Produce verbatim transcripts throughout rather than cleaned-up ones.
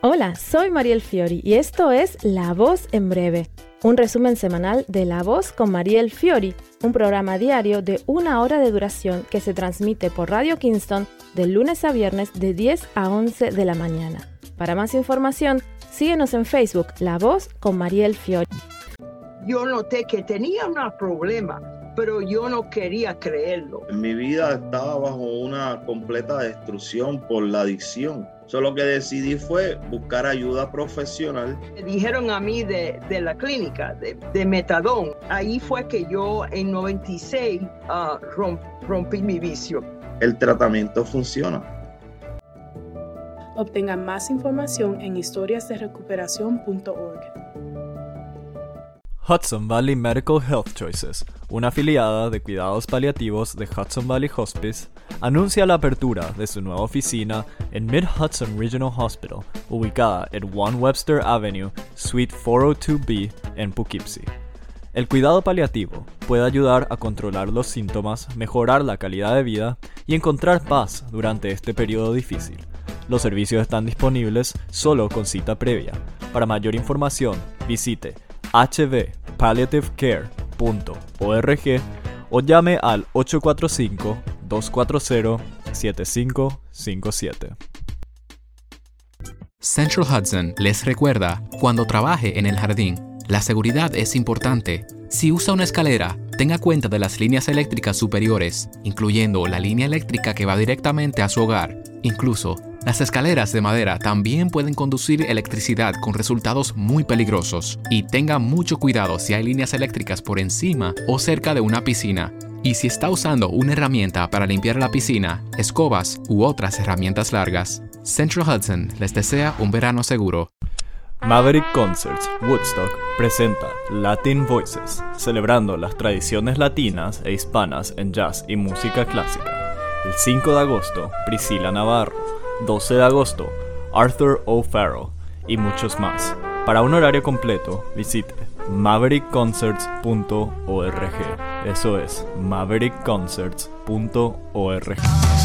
Hola, soy Mariel Fiori y esto es La Voz en Breve, un resumen semanal de La Voz con Mariel Fiori, un programa diario de una hora de duración que se transmite por Radio Kingston de lunes a viernes de diez a once de la mañana. Para más información, síguenos en Facebook, La Voz con Mariel Fiori. Yo noté que tenía un problema, pero yo no quería creerlo. Mi vida estaba bajo una completa destrucción por la adicción. Solo lo que decidí fue buscar ayuda profesional. Me dijeron a mí de, de la clínica, de, de metadón. Ahí fue que yo en noventa y seis uh, romp, rompí mi vicio. El tratamiento funciona. Obtengan más información en historias de recuperación punto org. Hudson Valley Medical Health Choices, una afiliada de cuidados paliativos de Hudson Valley Hospice, anuncia la apertura de su nueva oficina en Mid-Hudson Regional Hospital, ubicada en One Webster Avenue, Suite cuatrocientos dos B en Poughkeepsie. El cuidado paliativo puede ayudar a controlar los síntomas, mejorar la calidad de vida y encontrar paz durante este periodo difícil. Los servicios están disponibles solo con cita previa. Para mayor información, visite h v palliative care punto org o llame al ocho cuatro cinco, dos cuatro cero, siete cinco cinco siete. Central Hudson les recuerda, cuando trabaje en el jardín, la seguridad es importante. Si usa una escalera, tenga cuenta de las líneas eléctricas superiores, incluyendo la línea eléctrica que va directamente a su hogar. Incluso, las escaleras de madera también pueden conducir electricidad con resultados muy peligrosos. Y tenga mucho cuidado si hay líneas eléctricas por encima o cerca de una piscina. Y si está usando una herramienta para limpiar la piscina, escobas u otras herramientas largas, Central Hudson les desea un verano seguro. Maverick Concerts Woodstock presenta Latin Voices, celebrando las tradiciones latinas e hispanas en jazz y música clásica. El cinco de agosto, Priscila Navarro. doce de agosto, Arthur O'Farrell y muchos más. Para un horario completo, visite maverick concerts punto org. Eso es maverick concerts punto org.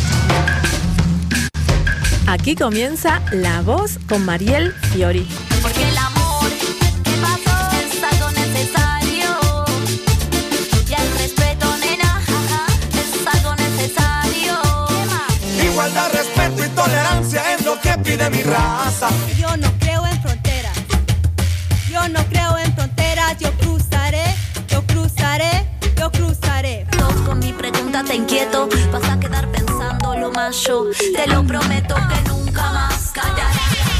Aquí comienza La Voz con Mariel Fiori. Porque el amor que pasó es algo necesario. Y el respeto, nena, es algo necesario. Igualdad, respeto y tolerancia es lo que pide mi raza. Yo no creo en fronteras. Yo no creo en fronteras. Yo cruzaré, yo cruzaré, yo cruzaré. Yo con mi pregunta te inquieto. Vas a quedar pensando lo más yo. Te lo prometo que nunca más callaré.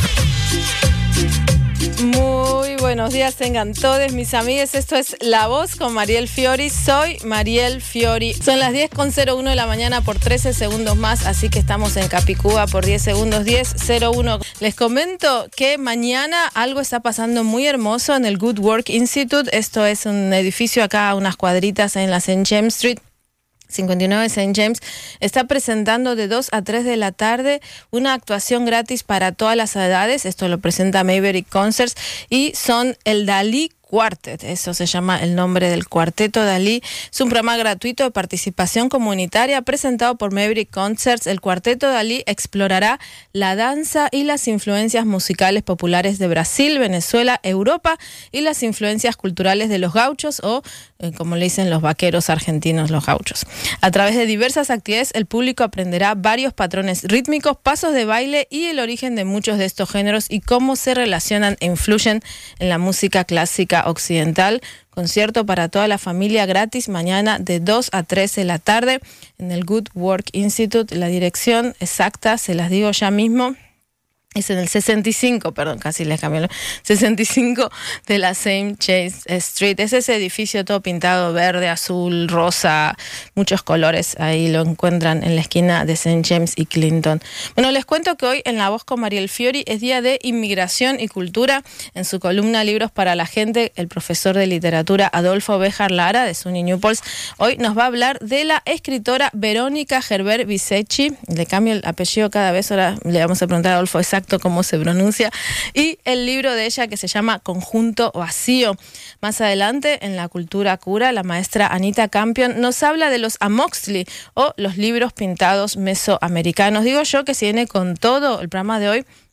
Muy buenos días tengan todos mis amigos, esto es La Voz con Mariel Fiori, soy Mariel Fiori. Son las diez con cero uno de la mañana por trece segundos más, así que estamos en Capicúa por diez segundos, diez cero uno. Les comento que mañana algo está pasando muy hermoso en el Good Work Institute, esto es un edificio acá a unas cuadritas en la Saint James Street. cincuenta y nueve Saint James está presentando de dos a tres de la tarde una actuación gratis para todas las edades. Esto lo presenta Maverick Concerts y son el Dalí Quartet, eso se llama el nombre del cuarteto Dalí. Es un programa gratuito de participación comunitaria presentado por Maverick Concerts. El cuarteto Dalí explorará la danza y las influencias musicales populares de Brasil, Venezuela, Europa y las influencias culturales de los gauchos o, eh, como le dicen los vaqueros argentinos, los gauchos. A través de diversas actividades, el público aprenderá varios patrones rítmicos, pasos de baile y el origen de muchos de estos géneros y cómo se relacionan e influyen en la música clásica occidental. Concierto para toda la familia gratis mañana de dos a tres de la tarde en el Good Work Institute. La dirección exacta se las digo ya mismo. Es en el sesenta y cinco, perdón, casi les cambié, sesenta y cinco de la Saint James Street. Es ese edificio todo pintado verde, azul, rosa, muchos colores. Ahí lo encuentran en la esquina de Saint James y Clinton. Bueno, les cuento que hoy en La Voz con Mariel Fiori es día de inmigración y cultura. En su columna Libros para la Gente, el profesor de literatura Adolfo Béjar Lara de SUNY Newport hoy nos va a hablar de la escritora Verónica Gerber Bisecchi. Le cambio el apellido cada vez, ahora le vamos a preguntar a Adolfo exacto cómo se pronuncia, y el libro de ella que se llama Conjunto Vacío. Más adelante, en La Cultura Cura, la maestra Anita Campion nos habla de los Amoxtli o los libros pintados mesoamericanos. Digo yo que si viene con todo el programa de hoy,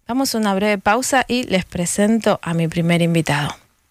Vamos a una breve pausa y les presento a mi primer invitado.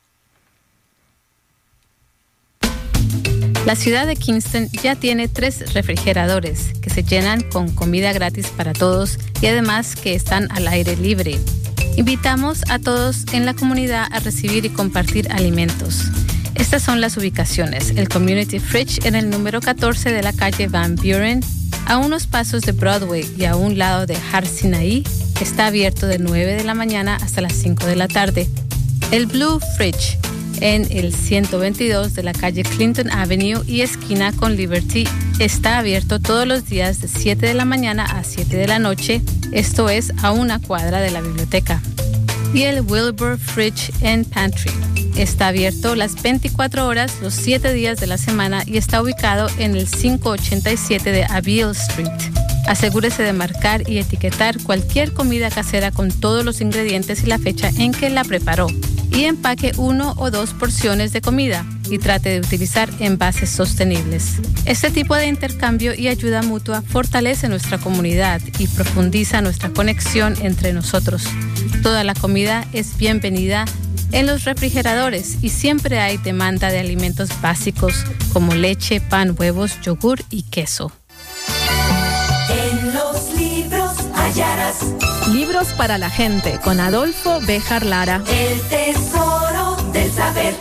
La ciudad de Kingston ya tiene tres refrigeradores que se llenan con comida gratis para todos y además que están al aire libre. Invitamos a todos en la comunidad a recibir y compartir alimentos. Estas son las ubicaciones. El Community Fridge en el número catorce de la calle Van Buren, a unos pasos de Broadway y a un lado de Har Sinai, está abierto de nueve de la mañana hasta las cinco de la tarde. El Blue Fridge en el ciento veintidós de la calle Clinton Avenue y esquina con Liberty está abierto todos los días de siete de la mañana a siete de la noche, esto es a una cuadra de la biblioteca. Y el Wilbur Fridge and Pantry está abierto las veinticuatro horas los siete días de la semana y está ubicado en el quinientos ochenta y siete de Abiel Street. Asegúrese de marcar y etiquetar cualquier comida casera con todos los ingredientes y la fecha en que la preparó. Y empaque uno o dos porciones de comida y trate de utilizar envases sostenibles. Este tipo de intercambio y ayuda mutua fortalece nuestra comunidad y profundiza nuestra conexión entre nosotros. Toda la comida es bienvenida en los refrigeradores y siempre hay demanda de alimentos básicos como leche, pan, huevos, yogur y queso. En los libros hallarás Libros para la gente con Adolfo Béjar Lara. el tesoro del saber.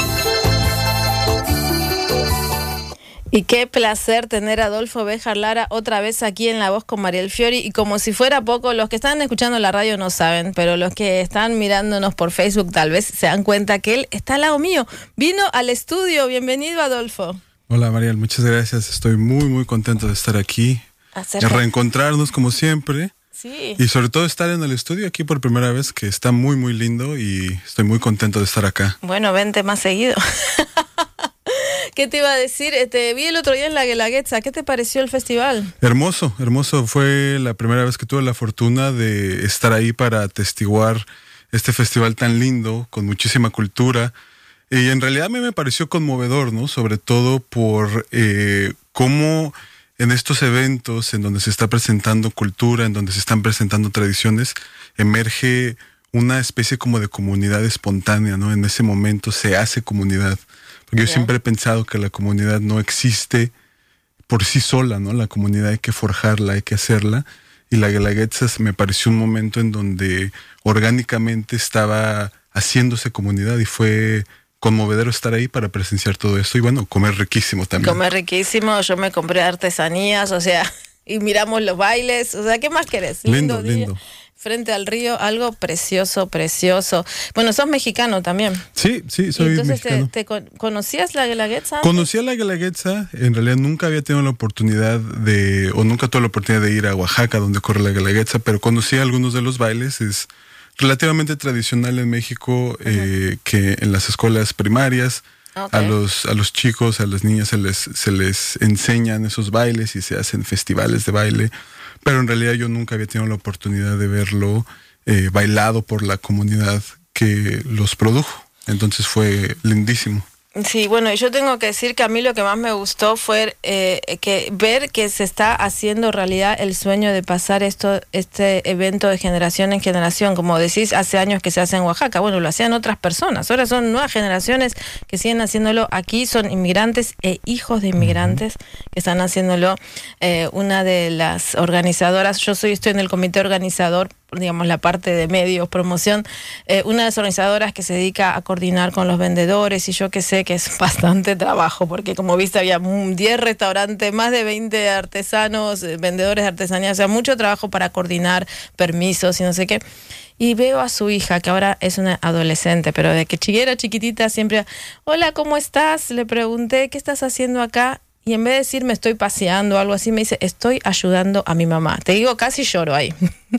Y qué placer tener a Adolfo Béjar Lara otra vez aquí en La Voz con Mariel Fiori. Y como si fuera poco, los que están escuchando la radio no saben, pero los que están mirándonos por Facebook tal vez se dan cuenta que él está al lado mío. Vino al estudio. Bienvenido, Adolfo. Hola, Mariel. Muchas gracias. Estoy muy, muy contento de estar aquí. Acerca. De reencontrarnos como siempre. Sí. Y sobre todo estar en el estudio aquí por primera vez, que está muy, muy lindo y estoy muy contento de estar acá. Bueno, vente más seguido. ¿Qué te iba a decir? Te vi el otro día en la Guelaguetza. ¿Qué te pareció el festival? Hermoso, hermoso. Fue la primera vez que tuve la fortuna de estar ahí para atestiguar este festival tan lindo, con muchísima cultura. Y en realidad a mí me pareció conmovedor, ¿no? Sobre todo por eh, cómo en estos eventos en donde se está presentando cultura, en donde se están presentando tradiciones, emerge una especie como de comunidad espontánea, ¿no? En ese momento se hace comunidad. Porque yo Yeah. siempre he pensado que la comunidad no existe por sí sola, ¿no? La comunidad hay que forjarla, hay que hacerla. Y la Guelaguetza me pareció un momento en donde orgánicamente estaba haciéndose comunidad y fue conmovedor estar ahí para presenciar todo esto y bueno, comer riquísimo también. Comer riquísimo, yo me compré artesanías, o sea, y miramos los bailes, o sea, ¿qué más querés? Lindo, día, lindo. Frente al río, algo precioso, precioso. Bueno, sos mexicano también. Sí, sí, soy y entonces mexicano. te, te con- ¿conocías la Guelaguetza? Conocí a la Guelaguetza, en realidad nunca había tenido la oportunidad de, o nunca tuve la oportunidad de ir a Oaxaca, donde corre la Guelaguetza, pero conocí algunos de los bailes. Es relativamente tradicional en México eh, que en las escuelas primarias Ok. a los a los chicos, a las niñas se les se les enseñan esos bailes y se hacen festivales de baile, pero en realidad yo nunca había tenido la oportunidad de verlo eh, bailado por la comunidad que los produjo. Entonces fue lindísimo. Sí, bueno, y yo tengo que decir que a mí lo que más me gustó fue eh, que ver que se está haciendo realidad el sueño de pasar esto, este evento de generación en generación. Como decís, hace años que se hace en Oaxaca, bueno, lo hacían otras personas, ahora son nuevas generaciones que siguen haciéndolo aquí, son inmigrantes e hijos de inmigrantes que están haciéndolo. Eh, una de las organizadoras, yo soy estoy en el comité organizador, digamos la parte de medios, promoción, eh, una de las organizadoras que se dedica a coordinar con los vendedores y yo que sé que es bastante trabajo porque como viste había diez restaurantes, más de veinte artesanos, eh, vendedores de artesanía, o sea, mucho trabajo para coordinar permisos y no sé qué. Y veo a su hija, que ahora es una adolescente, pero de que chiquera, chiquitita, siempre, hola, ¿cómo estás? Le pregunté, ¿qué estás haciendo acá? Y en vez de decir me estoy paseando o algo así, me dice, estoy ayudando a mi mamá. Te digo, casi lloro ahí.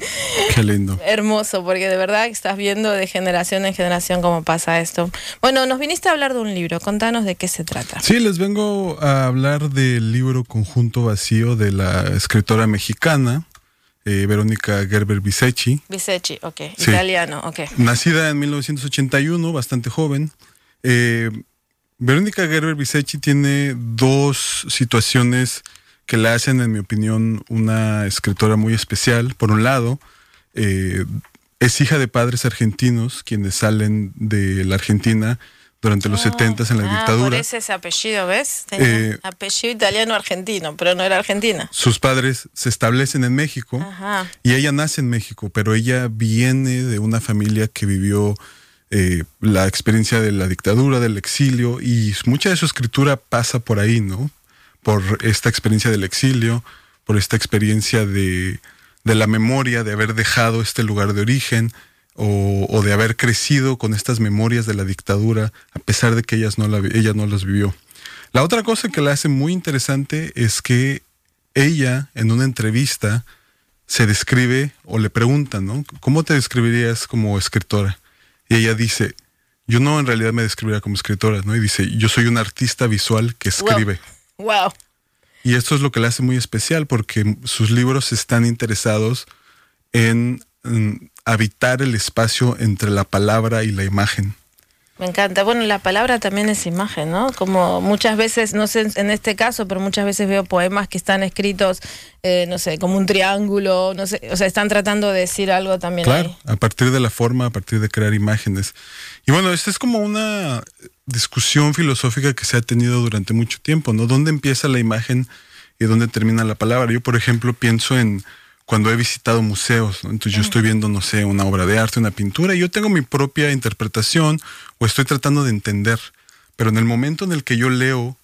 Qué lindo. Hermoso, porque de verdad estás viendo de generación en generación cómo pasa esto. Bueno, nos viniste a hablar de un libro, contanos de qué se trata. Sí, les vengo a hablar del libro Conjunto Vacío de la escritora mexicana eh, Verónica Gerber Bisecci. Bisecci, ok, Sí. italiano, ok. Nacida en mil novecientos ochenta y uno, bastante joven. Eh, Verónica Gerber Bisecci tiene dos situaciones que la hacen, en mi opinión, una escritora muy especial. Por un lado, eh, es hija de padres argentinos quienes salen de la Argentina durante los setentas en la Ah, dictadura. por ese ese apellido, ¿ves? Tenía Eh, apellido italiano-argentino, pero no era argentina. Sus padres se establecen en México Ajá. y ella nace en México, pero ella viene de una familia que vivió eh, la experiencia de la dictadura, del exilio, y mucha de su escritura pasa por ahí, ¿no? Por esta experiencia del exilio, por esta experiencia de, de la memoria, de haber dejado este lugar de origen, o, o de haber crecido con estas memorias de la dictadura, a pesar de que ellas no la, ella no las vivió. La otra cosa que la hace muy interesante es que ella, en una entrevista, se describe o le preguntan, ¿no? ¿Cómo te describirías como escritora? Y ella dice, yo no en realidad me describiría como escritora, ¿no? Y dice, yo soy un artista visual que escribe. Wow. Wow. Y esto es lo que la hace muy especial, porque sus libros están interesados en, en habitar el espacio entre la palabra y la imagen. Me encanta. Bueno, la palabra también es imagen, ¿no? Como muchas veces, no sé en este caso, pero muchas veces veo poemas que están escritos, eh, no sé, como un triángulo, no sé, o sea, están tratando de decir algo también. Claro, ahí. a partir de la forma, a partir de crear imágenes. Y bueno, esta es como una discusión filosófica que se ha tenido durante mucho tiempo, ¿no? ¿Dónde empieza la imagen y dónde termina la palabra? Yo, por ejemplo, pienso en cuando he visitado museos, ¿no? Entonces yo estoy viendo, no sé, una obra de arte, una pintura, y yo tengo mi propia interpretación o estoy tratando de entender. Pero en el momento en el que yo leo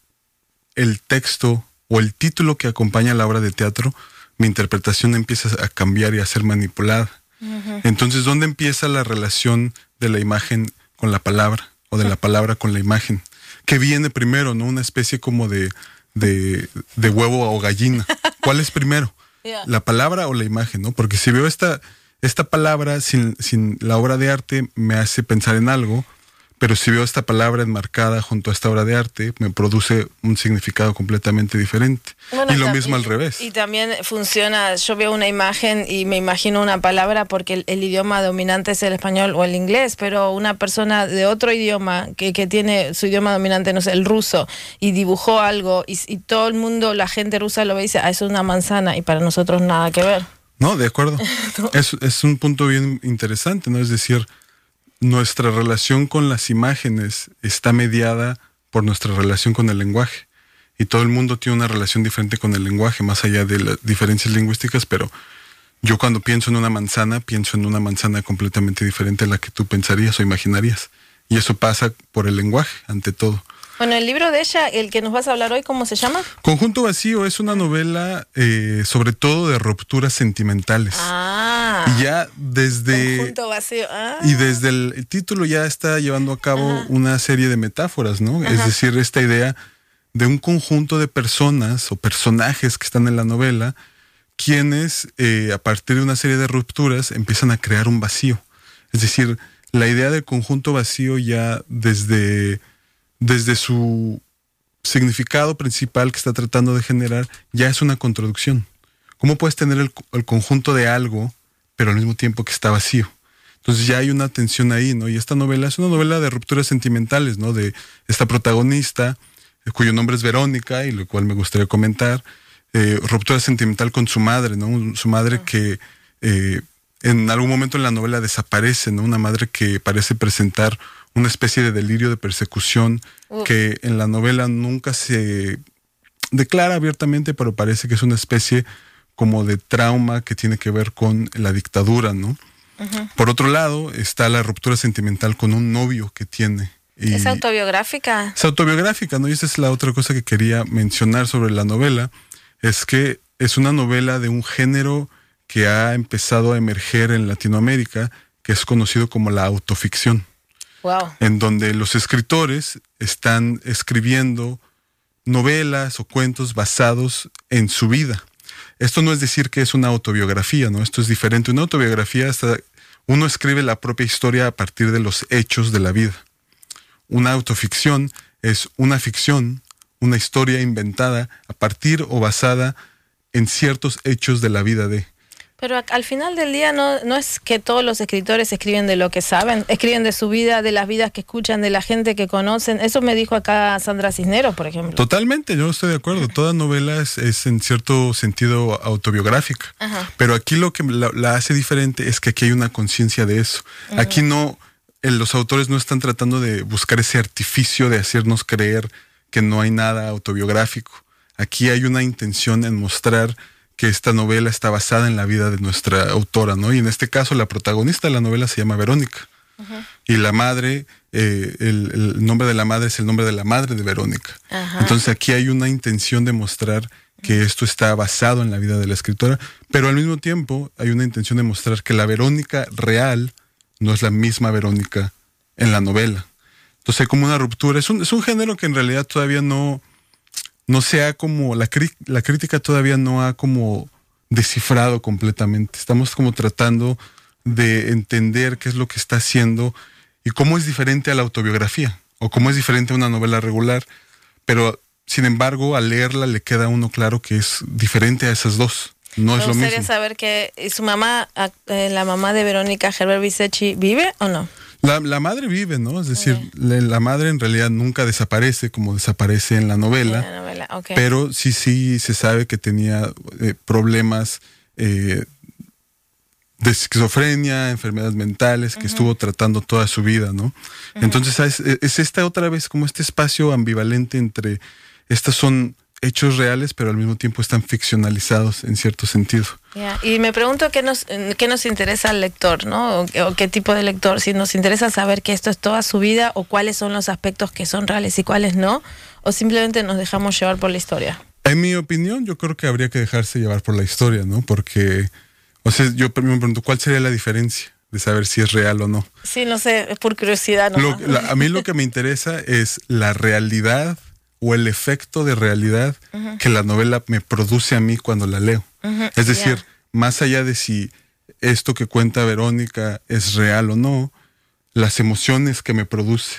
el texto o el título que acompaña la obra de teatro, mi interpretación empieza a cambiar y a ser manipulada. Uh-huh. Entonces, ¿dónde empieza la relación de la imagen con la palabra o de la palabra con la imagen? ¿Qué viene primero, no? Una especie como de, de, de huevo o gallina. ¿Cuál es primero? Yeah. ¿La palabra o la imagen, no? Porque si veo esta, esta palabra sin, sin la obra de arte me hace pensar en algo, pero si veo esta palabra enmarcada junto a esta obra de arte me produce un significado completamente diferente. Bueno, y lo mismo al revés. Y también funciona, yo veo una imagen y me imagino una palabra porque el, el idioma dominante es el español o el inglés, pero una persona de otro idioma que, que tiene su idioma dominante, no sé, el ruso, y dibujó algo y, y todo el mundo, la gente rusa lo ve y dice, ah, eso es una manzana, y para nosotros nada que ver. No, de acuerdo. No. Es, es un punto bien interesante, ¿no? Es decir, nuestra relación con las imágenes está mediada por nuestra relación con el lenguaje. Y todo el mundo tiene una relación diferente con el lenguaje, más allá de las diferencias lingüísticas, pero yo cuando pienso en una manzana, pienso en una manzana completamente diferente a la que tú pensarías o imaginarías. Y eso pasa por el lenguaje, ante todo. Bueno, el libro de ella, el que nos vas a hablar hoy, ¿cómo se llama? Conjunto Vacío es una novela eh, sobre todo de rupturas sentimentales. Ah. Y ya desde... Conjunto Vacío. Ah. Y desde el, el título ya está llevando a cabo Ajá. una serie de metáforas, ¿no? Ajá. Es decir, esta idea de un conjunto de personas o personajes que están en la novela, quienes eh, a partir de una serie de rupturas empiezan a crear un vacío. Es decir, la idea del conjunto vacío ya desde... desde su significado principal que está tratando de generar, ya es una contradicción. ¿Cómo puedes tener el, el conjunto de algo, pero al mismo tiempo que está vacío? Entonces ya hay una tensión ahí, ¿no? Y esta novela es una novela de rupturas sentimentales, ¿no? De esta protagonista, eh, cuyo nombre es Verónica, y lo cual me gustaría comentar, eh, ruptura sentimental con su madre, ¿no? Su madre que eh, en algún momento en la novela desaparece, ¿no? Una madre que parece presentar una especie de delirio de persecución uh. que en la novela nunca se declara abiertamente, pero parece que es una especie como de trauma que tiene que ver con la dictadura, ¿no? Uh-huh. Por otro lado, está la ruptura sentimental con un novio que tiene. Y ¿es autobiográfica? Es autobiográfica, ¿no? Y esa es la otra cosa que quería mencionar sobre la novela, es que es una novela de un género que ha empezado a emerger en Latinoamérica, que es conocido como la autoficción. Wow. En donde los escritores están escribiendo novelas o cuentos basados en su vida. Esto no es decir que es una autobiografía, ¿no? Esto es diferente. Una autobiografía, hasta uno escribe la propia historia a partir de los hechos de la vida. Una autoficción es una ficción, una historia inventada a partir o basada en ciertos hechos de la vida de. Pero al final del día no, no es que todos los escritores escriben de lo que saben, escriben de su vida, de las vidas que escuchan, de la gente que conocen. Eso me dijo acá Sandra Cisneros, por ejemplo. Totalmente, yo estoy de acuerdo. Toda novela es, es en cierto sentido autobiográfica. Ajá. Pero aquí lo que la, la hace diferente es que aquí hay una conciencia de eso. Uh-huh. Aquí no, los autores no están tratando de buscar ese artificio de hacernos creer que no hay nada autobiográfico. Aquí hay una intención en mostrar que esta novela está basada en la vida de nuestra autora, ¿no? Y en este caso la protagonista de la novela se llama Verónica. Uh-huh. Y la madre, eh, el, el nombre de la madre es el nombre de la madre de Verónica. Uh-huh. Entonces aquí hay una intención de mostrar que esto está basado en la vida de la escritora, pero al mismo tiempo hay una intención de mostrar que la Verónica real no es la misma Verónica en la novela. Entonces hay como una ruptura. Es un, es un género que en realidad todavía no... no se ha como, la, cri- la crítica todavía no ha como descifrado completamente. Estamos como tratando de entender qué es lo que está haciendo y cómo es diferente a la autobiografía o cómo es diferente a una novela regular, pero sin embargo al leerla le queda a uno claro que es diferente a esas dos. No es lo mismo. Me gustaría saber que su mamá, eh, la mamá de Verónica, Herbert Visechi, ¿vive o no? La, la madre vive, ¿no? Es decir, okay. la, la madre en realidad nunca desaparece como desaparece en la novela, en la novela. Okay. Pero sí, sí se sabe que tenía eh, problemas eh, de esquizofrenia, enfermedades mentales, que uh-huh. estuvo tratando toda su vida, ¿no? Uh-huh. Entonces es, es esta otra vez como este espacio ambivalente entre, estas son hechos reales, pero al mismo tiempo están ficcionalizados en cierto sentido. Yeah. Y me pregunto qué nos, qué nos interesa al lector, ¿no? O, o qué tipo de lector, si nos interesa saber que esto es toda su vida o cuáles son los aspectos que son reales y cuáles no, o simplemente nos dejamos llevar por la historia. En mi opinión, yo creo que habría que dejarse llevar por la historia, ¿no? Porque, o sea, yo me pregunto, ¿cuál sería la diferencia de saber si es real o no? Sí, no sé, es por curiosidad, ¿no? Lo, la, a mí lo que me interesa es la realidad o el efecto de realidad uh-huh. que la novela me produce a mí cuando la leo. Uh-huh. Es decir, yeah. más allá de si esto que cuenta Verónica es real o no, las emociones que me produce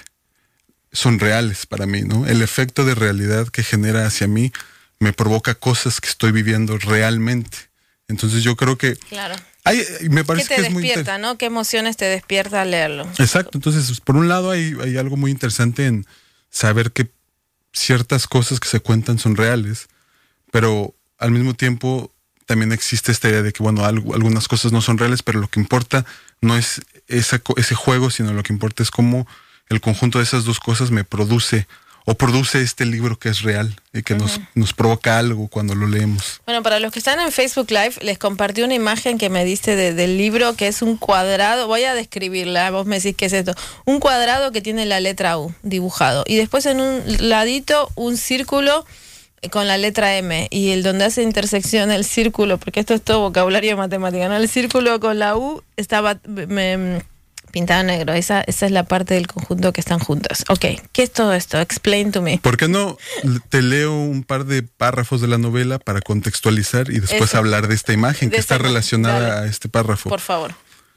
son reales para mí, ¿no? El efecto de realidad que genera hacia mí me provoca cosas que estoy viviendo realmente. Entonces yo creo que... Claro. Hay, me parece ¿Qué te que es despierta, muy no? ¿Qué emociones te despierta al leerlo? Exacto. Entonces, por un lado hay, hay algo muy interesante en saber que ciertas cosas que se cuentan son reales, pero al mismo tiempo también existe esta idea de que, bueno, algo, algunas cosas no son reales, pero lo que importa no es esa, ese juego, sino lo que importa es cómo el conjunto de esas dos cosas me produce o produce este libro que es real y que uh-huh. nos, nos provoca algo cuando lo leemos. Bueno, para los que están en Facebook Live, les compartí una imagen que me diste de, del libro, que es un cuadrado, voy a describirla, vos me decís qué es esto, un cuadrado que tiene la letra U dibujado, y después en un ladito un círculo con la letra M, y el donde hace intersección el círculo, porque esto es todo vocabulario matemático, ¿no? El círculo con la U estaba... Me, pintado negro, esa, esa es la parte del conjunto que están juntos. Ok, ¿qué es todo esto? Explain to me. ¿Por qué no te leo un par de párrafos de la novela para contextualizar y después Eso. hablar de esta imagen de que está relacionada Dale. a este párrafo? Por favor.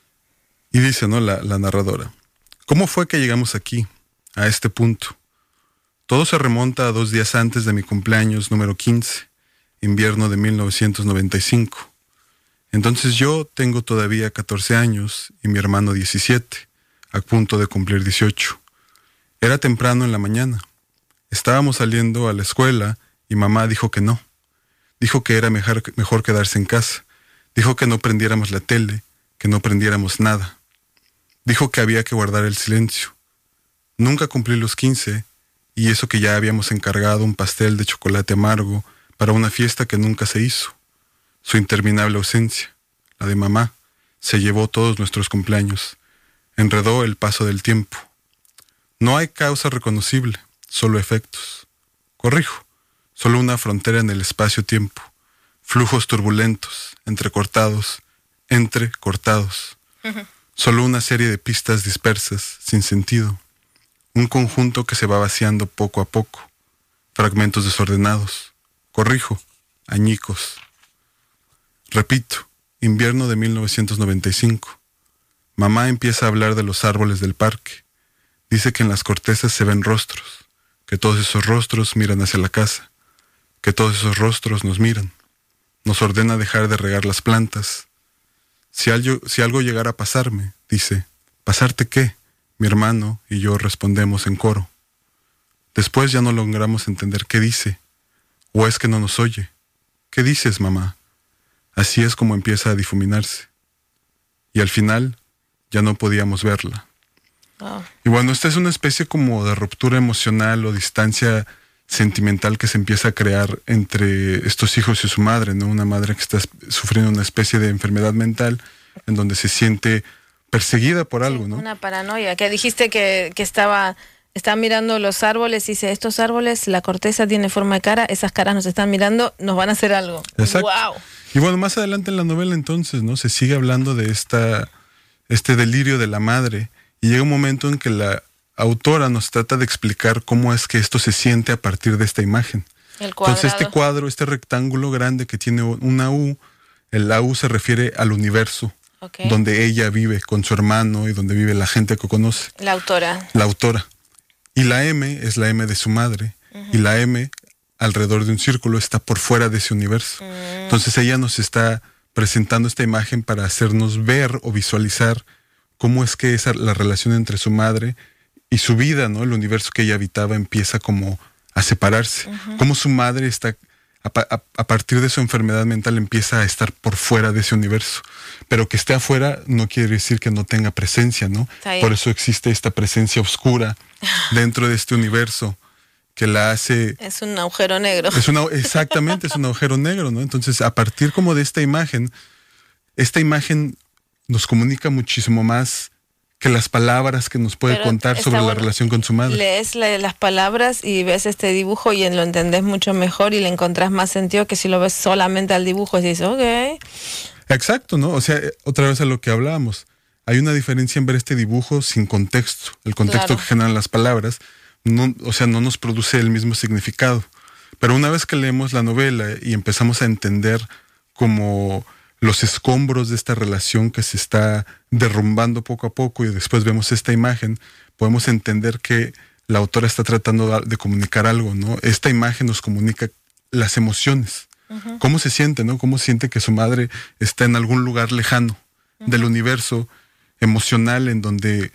Y dice, ¿no? La, la narradora. ¿Cómo fue que llegamos aquí, a este punto? Todo se remonta a dos días antes de mi cumpleaños número quince, invierno de mil novecientos noventa y cinco. Entonces yo tengo todavía catorce años y mi hermano diecisiete, a punto de cumplir dieciocho. Era temprano en la mañana. Estábamos saliendo a la escuela y mamá dijo que no. Dijo que era mejor, mejor quedarse en casa. Dijo que no prendiéramos la tele, que no prendiéramos nada. Dijo que había que guardar el silencio. Nunca cumplí los quince, y eso que ya habíamos encargado un pastel de chocolate amargo para una fiesta que nunca se hizo. Su interminable ausencia, la de mamá, se llevó todos nuestros cumpleaños, enredó el paso del tiempo. No hay causa reconocible, solo efectos. Corrijo, solo una frontera en el espacio-tiempo, flujos turbulentos, entrecortados, entrecortados. Uh-huh. Solo una serie de pistas dispersas, sin sentido. Un conjunto que se va vaciando poco a poco, fragmentos desordenados. Corrijo, añicos. Repito, invierno de mil novecientos noventa y cinco. Mamá empieza a hablar de los árboles del parque. Dice que en las cortezas se ven rostros, que todos esos rostros miran hacia la casa, que todos esos rostros nos miran. Nos ordena dejar de regar las plantas, Si algo, si algo llegara a pasarme, dice, ¿pasarte qué? Mi hermano y yo respondemos en coro. Después ya no logramos entender qué dice, o es que no nos oye. ¿Qué dices, mamá? Así es como empieza a difuminarse. Y al final ya no podíamos verla. Oh. Y bueno, esta es una especie como de ruptura emocional o distancia sentimental que se empieza a crear entre estos hijos y su madre, ¿no? Una madre que está sufriendo una especie de enfermedad mental en donde se siente perseguida por algo, ¿no? Una paranoia, que dijiste que, que estaba, está mirando los árboles y dice, estos árboles, la corteza tiene forma de cara, esas caras nos están mirando, nos van a hacer algo. Exacto. ¡Wow! Y bueno, más adelante en la novela entonces, ¿no? Se sigue hablando de esta, este delirio de la madre y llega un momento en que la autora nos trata de explicar cómo es que esto se siente a partir de esta imagen. El cuadrado. Entonces este cuadro, este rectángulo grande que tiene una U, el la U se refiere al universo, okay, donde ella vive con su hermano y donde vive la gente que conoce. La autora. La autora. Y la M es la M de su madre. Uh-huh. Y la M, alrededor de un círculo, está por fuera de ese universo. Uh-huh. Entonces ella nos está presentando esta imagen para hacernos ver o visualizar cómo es que esa, la relación entre su madre y su vida, ¿no? El universo que ella habitaba empieza como a separarse. Uh-huh. Cómo su madre está, a, a, a partir de su enfermedad mental, empieza a estar por fuera de ese universo. Pero que esté afuera no quiere decir que no tenga presencia, ¿no? Por eso existe esta presencia oscura dentro de este universo que la hace... Es un agujero negro. Es una, exactamente, es un agujero negro, ¿no? Entonces, a partir como de esta imagen, esta imagen nos comunica muchísimo más que las palabras que nos puede Pero contar sobre bueno, la relación con su madre. Lees la, las palabras y ves este dibujo y lo entendés mucho mejor y le encontrás más sentido que si lo ves solamente al dibujo y dices, ok. Exacto, ¿no? O sea, otra vez a lo que hablábamos. Hay una diferencia en ver este dibujo sin contexto. El contexto claro. que generan las palabras, no, o sea, no nos produce el mismo significado. Pero una vez que leemos la novela y empezamos a entender como los escombros de esta relación que se está derrumbando poco a poco y después vemos esta imagen, podemos entender que la autora está tratando de comunicar algo, ¿no? Esta imagen nos comunica las emociones. Uh-huh. ¿Cómo se siente, no? ¿Cómo siente que su madre está en algún lugar lejano uh-huh. del universo emocional en donde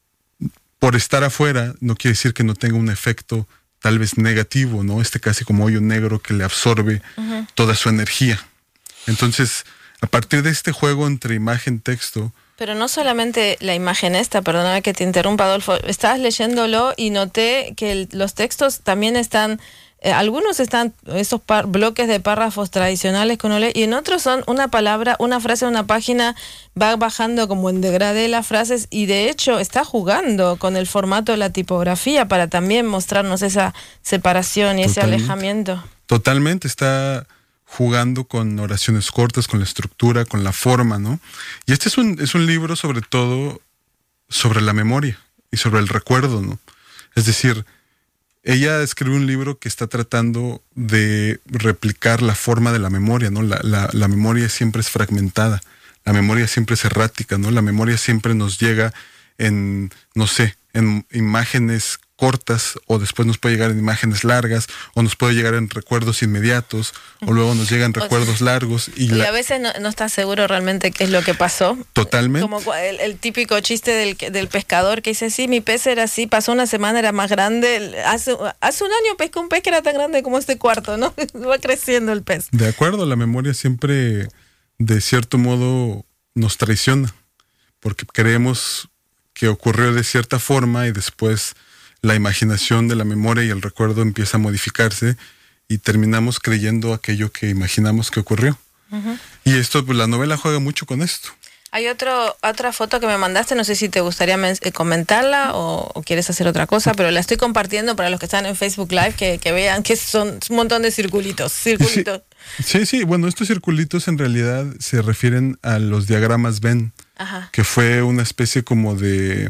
por estar afuera no quiere decir que no tenga un efecto tal vez negativo, ¿no? Este casi como hoyo negro que le absorbe uh-huh. toda su energía. Entonces, a partir de este juego entre imagen y texto... Pero no solamente la imagen esta, perdóname que te interrumpa, Adolfo, estabas leyéndolo y noté que el, los textos también están, eh, algunos están esos par, bloques de párrafos tradicionales que uno lee, y en otros son una palabra, una frase, una página, va bajando como en degradé las frases, y de hecho está jugando con el formato de la tipografía para también mostrarnos esa separación y Totalmente. ese alejamiento. Totalmente, está... jugando con oraciones cortas, con la estructura, con la forma, ¿no? Y este es un, es un libro sobre todo sobre la memoria y sobre el recuerdo, ¿no? Es decir, ella escribe un libro que está tratando de replicar la forma de la memoria, ¿no? La, la, la memoria siempre es fragmentada, la memoria siempre es errática, ¿no? La memoria siempre nos llega en, no sé, en imágenes cortas, o después nos puede llegar en imágenes largas, o nos puede llegar en recuerdos inmediatos, o luego nos llegan recuerdos largos. Y, y la... a veces no, no estás seguro realmente qué es lo que pasó. Totalmente. Como el, el típico chiste del, del pescador que dice, sí, mi pez era así, pasó una semana, era más grande, hace, hace un año pescó un pez que era tan grande como este cuarto, ¿no? Va creciendo el pez. De acuerdo, la memoria siempre, de cierto modo, nos traiciona, porque creemos que ocurrió de cierta forma y después la imaginación de la memoria y el recuerdo empieza a modificarse y terminamos creyendo aquello que imaginamos que ocurrió. Uh-huh. Y esto, pues la novela juega mucho con esto. Hay otro, otra foto que me mandaste, no sé si te gustaría men- comentarla o, o quieres hacer otra cosa, pero la estoy compartiendo para los que están en Facebook Live, que, que vean que son un montón de circulitos. circulitos. Sí, sí, sí, bueno, estos circulitos en realidad se refieren a los diagramas Venn, Ajá. que fue una especie como de...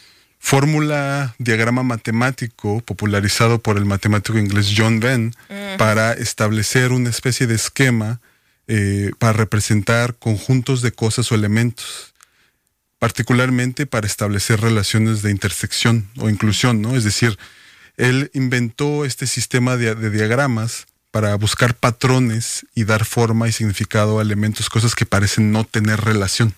fórmula, diagrama matemático popularizado por el matemático inglés John Venn uh-huh. para establecer una especie de esquema eh, para representar conjuntos de cosas o elementos, particularmente para establecer relaciones de intersección o inclusión, ¿no? Es decir, él inventó este sistema de, de diagramas para buscar patrones y dar forma y significado a elementos, cosas que parecen no tener relación.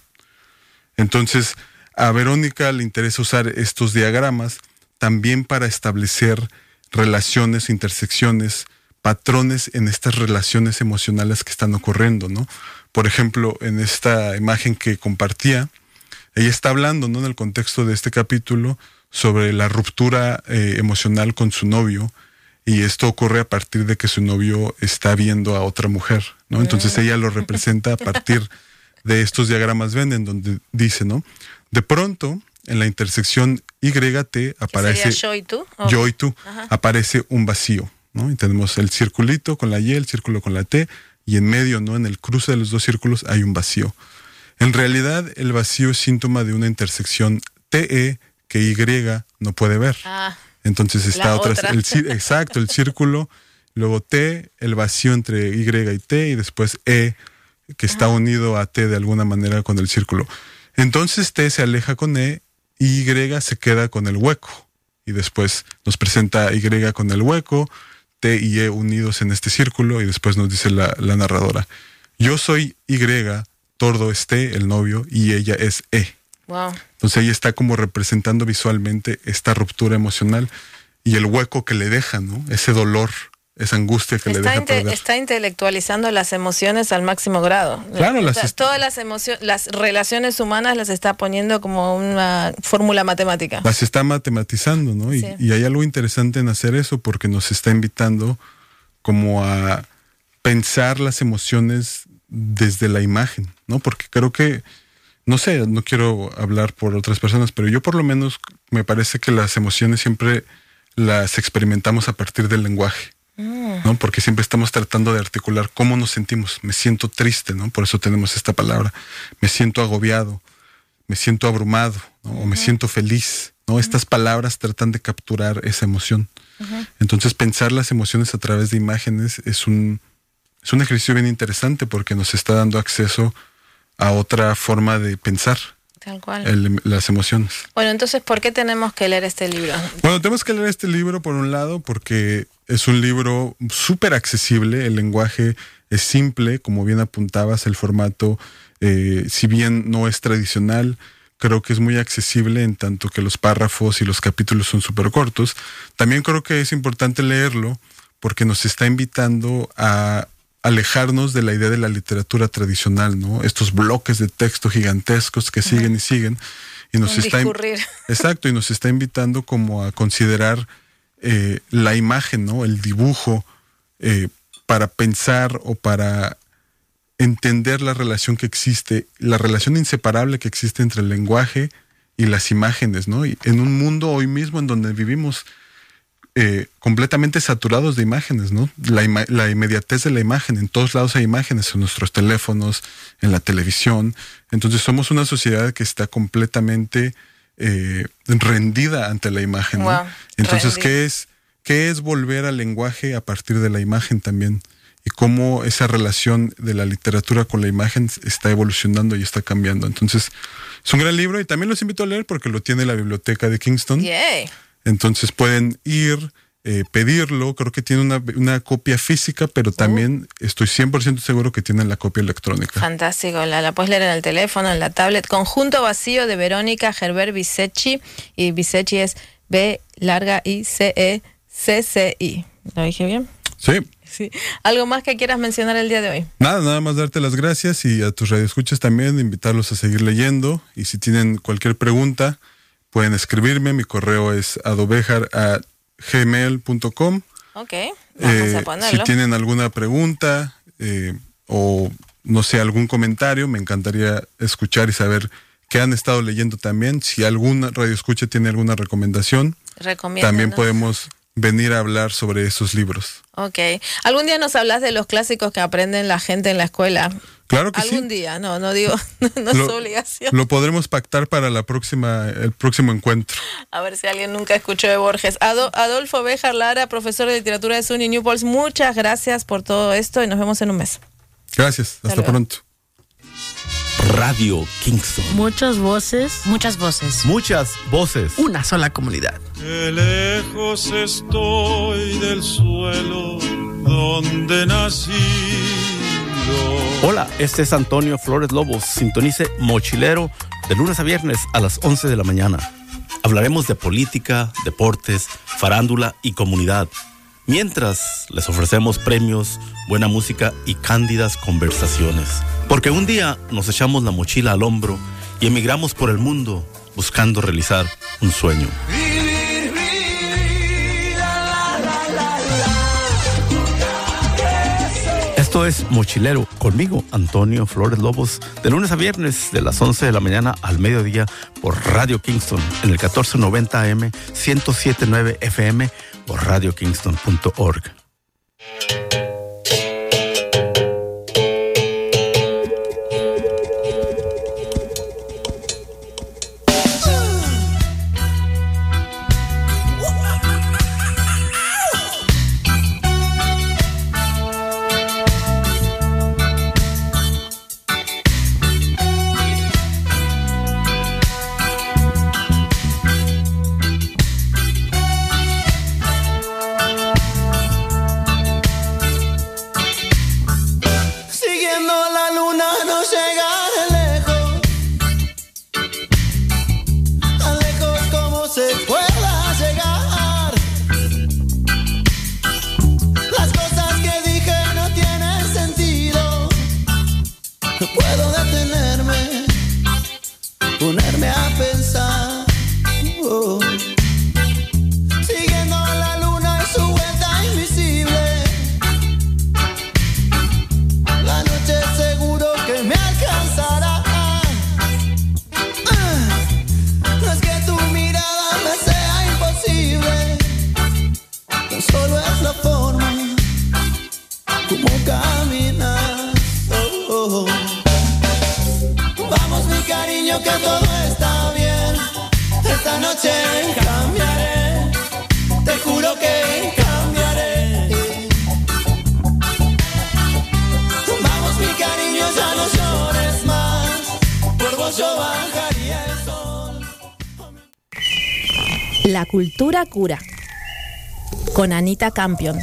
Entonces, a Verónica le interesa usar estos diagramas también para establecer relaciones, intersecciones, patrones en estas relaciones emocionales que están ocurriendo, ¿no? Por ejemplo, en esta imagen que compartía, ella está hablando, ¿no?, en el contexto de este capítulo, sobre la ruptura eh, emocional con su novio, y esto ocurre a partir de que su novio está viendo a otra mujer, ¿no? Entonces ella lo representa a partir de estos diagramas Venn, en donde dice, ¿no? De pronto, en la intersección Y T aparece yo y tú, oh. yo y tú, Ajá. aparece un vacío, ¿no? Y tenemos el circulito con la Y, el círculo con la T, y en medio, ¿no?, en el cruce de los dos círculos hay un vacío. En realidad, el vacío es síntoma de una intersección T E que Y no puede ver. Ah. Entonces está otra, otra. el, exacto, el círculo, luego T, el vacío entre Y y T, y después E, que está Ajá. unido a T de alguna manera con el círculo. Entonces T se aleja con E, y Y se queda con el hueco. Y después nos presenta Y con el hueco, T y E unidos en este círculo, y después nos dice la, la narradora: yo soy Y, Tordo es T, el novio, y ella es E. Wow. Entonces ella está como representando visualmente esta ruptura emocional y el hueco que le deja, ¿no? Ese dolor, esa angustia que Está, le deja inte perder. está intelectualizando las emociones al máximo grado. Claro, o las sea, todas las emociones, las relaciones humanas las está poniendo como una fórmula matemática. Las está matematizando, ¿no? Y, Sí. y hay algo interesante en hacer eso porque nos está invitando como a pensar las emociones desde la imagen, ¿no? Porque creo que, no sé, no quiero hablar por otras personas, pero yo por lo menos me parece que las emociones siempre las experimentamos a partir del lenguaje, mm. ¿no? Porque siempre estamos tratando de articular cómo nos sentimos. Me siento triste, ¿no? Por eso tenemos esta palabra. Me siento agobiado, me siento abrumado, ¿no? Uh-huh. O me siento feliz, ¿no? Uh-huh. Estas palabras tratan de capturar esa emoción. Uh-huh. Entonces pensar las emociones a través de imágenes es un, es un ejercicio bien interesante porque nos está dando acceso a otra forma de pensar. Tal cual. El, las emociones. Bueno, entonces, ¿por qué tenemos que leer este libro? Bueno, tenemos que leer este libro por un lado porque es un libro súper accesible, el lenguaje es simple, como bien apuntabas, el formato, eh, si bien no es tradicional, creo que es muy accesible en tanto que los párrafos y los capítulos son súper cortos. También creo que es importante leerlo porque nos está invitando a alejarnos de la idea de la literatura tradicional, ¿no? Estos bloques de texto gigantescos que siguen uh-huh. y siguen. Y nos Un está, discurrir. Exacto, y nos está invitando como a considerar eh, la imagen, ¿no? El dibujo, eh, para pensar o para entender la relación que existe, la relación inseparable que existe entre el lenguaje y las imágenes, ¿no? Y en un mundo hoy mismo en donde vivimos Eh, completamente saturados de imágenes, ¿no? La, ima la inmediatez de la imagen, en todos lados hay imágenes, en nuestros teléfonos, en la televisión. Entonces somos una sociedad que está completamente eh, rendida ante la imagen, ¿no? Wow, entonces, rendida. ¿qué es, ¿qué es volver al lenguaje a partir de la imagen también? Y cómo esa relación de la literatura con la imagen está evolucionando y está cambiando. Entonces, es un gran libro y también los invito a leer porque lo tiene la biblioteca de Kingston. Yay. Entonces pueden ir, eh, pedirlo, creo que tiene una, una copia física, pero también uh. estoy cien por ciento seguro que tienen la copia electrónica. Fantástico, la, la puedes leer en el teléfono, en la tablet. Conjunto vacío de Verónica Gerber Bisecchi, y Bisecchi es B larga I C E C C I. ¿Lo dije bien? Sí. Sí. ¿Algo más que quieras mencionar el día de hoy? Nada, nada más darte las gracias y a tus radioescuchas también, invitarlos a seguir leyendo, y si tienen cualquier pregunta, pueden escribirme, mi correo es adobejar a gmail punto com. Ok, vamos eh, a ponerlo. Si tienen alguna pregunta eh, o, no sé, algún comentario, me encantaría escuchar y saber qué han estado leyendo también. Si alguna radioescucha tiene alguna recomendación, también podemos venir a hablar sobre esos libros. Ok. ¿Algún día nos hablas de los clásicos que aprenden la gente en la escuela? Claro que ¿Algún sí. día? No, no digo, no lo, es obligación. Lo podremos pactar para la próxima, el próximo encuentro. A ver si alguien nunca escuchó de Borges. Ado, Adolfo Béjar Lara, profesor de literatura de SUNY New Paltz, muchas gracias por todo esto y nos vemos en un mes. Gracias, hasta, hasta pronto. Radio Kingston. Muchas voces. Muchas voces. Muchas voces. Una sola comunidad. Qué lejos estoy del suelo donde nacido. Hola, este es Antonio Flores Lobos. Sintonice Mochilero de lunes a viernes a las once de la mañana. Hablaremos de política, deportes, farándula y comunidad. Mientras les ofrecemos premios, buena música y cándidas conversaciones. Porque un día nos echamos la mochila al hombro y emigramos por el mundo buscando realizar un sueño. Vivir, vivir, la, la, la, la. Esto es Mochilero, conmigo, Antonio Flores Lobos, de lunes a viernes, de las once de la mañana al mediodía, por Radio Kingston, en el catorce noventa A M, ciento siete punto nueve F M, o radio kingston punto org. La cultura cura, con Anita Campion.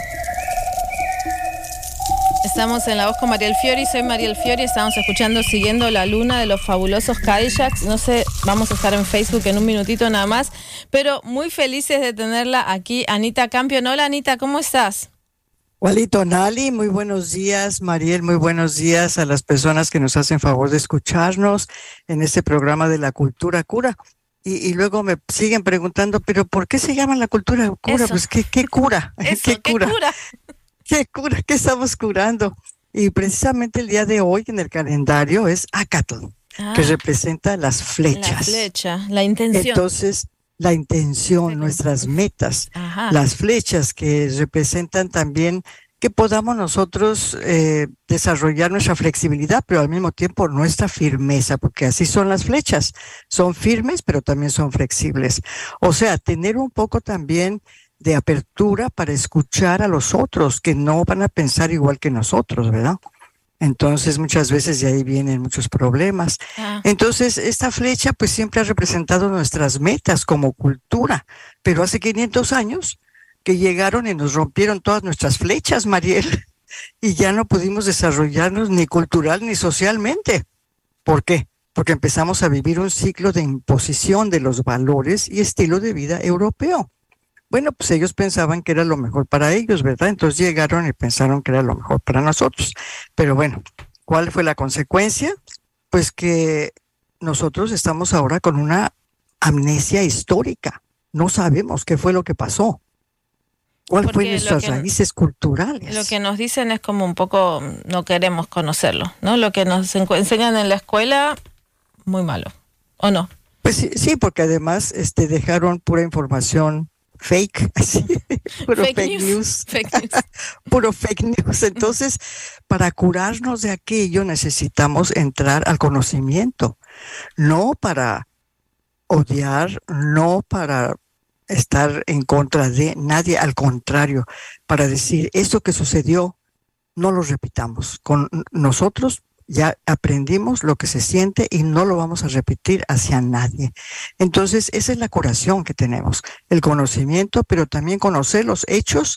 Estamos en La Voz con Mariel Fiori, soy Mariel Fiori, estamos escuchando Siguiendo la Luna de los fabulosos Cadillacs. No sé, vamos a estar en Facebook en un minutito nada más, pero muy felices de tenerla aquí, Anita Campion. Hola Anita, ¿cómo estás? Walito Nali, muy buenos días, Mariel, muy buenos días a las personas que nos hacen favor de escucharnos en este programa de La Cultura Cura. Y, y luego me siguen preguntando, ¿pero por qué se llama La Cultura Cura? Eso. Pues, ¿qué, qué cura? Eso, ¿Qué, ¿qué cura? cura? ¿Qué cura? ¿Qué estamos curando? Y precisamente el día de hoy en el calendario es Acatl, ah, que representa las flechas. La flecha, la intención. Entonces, la intención, nuestras metas, Ajá. las flechas que representan también que podamos nosotros eh, desarrollar nuestra flexibilidad, pero al mismo tiempo nuestra firmeza, porque así son las flechas, son firmes, pero también son flexibles. O sea, tener un poco también de apertura para escuchar a los otros, que no van a pensar igual que nosotros, ¿verdad? Entonces, muchas veces de ahí vienen muchos problemas. Ah. Entonces, esta flecha pues siempre ha representado nuestras metas como cultura, pero hace quinientos años que llegaron y nos rompieron todas nuestras flechas, Mariel, y ya no pudimos desarrollarnos ni cultural ni socialmente. ¿Por qué? Porque empezamos a vivir un ciclo de imposición de los valores y estilo de vida europeo. Bueno, pues ellos pensaban que era lo mejor para ellos, ¿verdad? Entonces llegaron y pensaron que era lo mejor para nosotros. Pero bueno, ¿cuál fue la consecuencia? Pues que nosotros estamos ahora con una amnesia histórica. No sabemos qué fue lo que pasó. ¿Cuál fue nuestras que, raíces culturales? Lo que nos dicen es como un poco, no queremos conocerlo, ¿no? Lo que nos enseñan en la escuela, muy malo, ¿o no? Pues sí, sí, porque además este, dejaron pura información fake, así, puro fake, fake news, news. Fake news. Puro fake news. Entonces, para curarnos de aquello necesitamos entrar al conocimiento, no para odiar, no para estar en contra de nadie, al contrario, para decir, esto que sucedió, no lo repitamos. Con nosotros ya aprendimos lo que se siente y no lo vamos a repetir hacia nadie. Entonces, esa es la curación que tenemos, el conocimiento, pero también conocer los hechos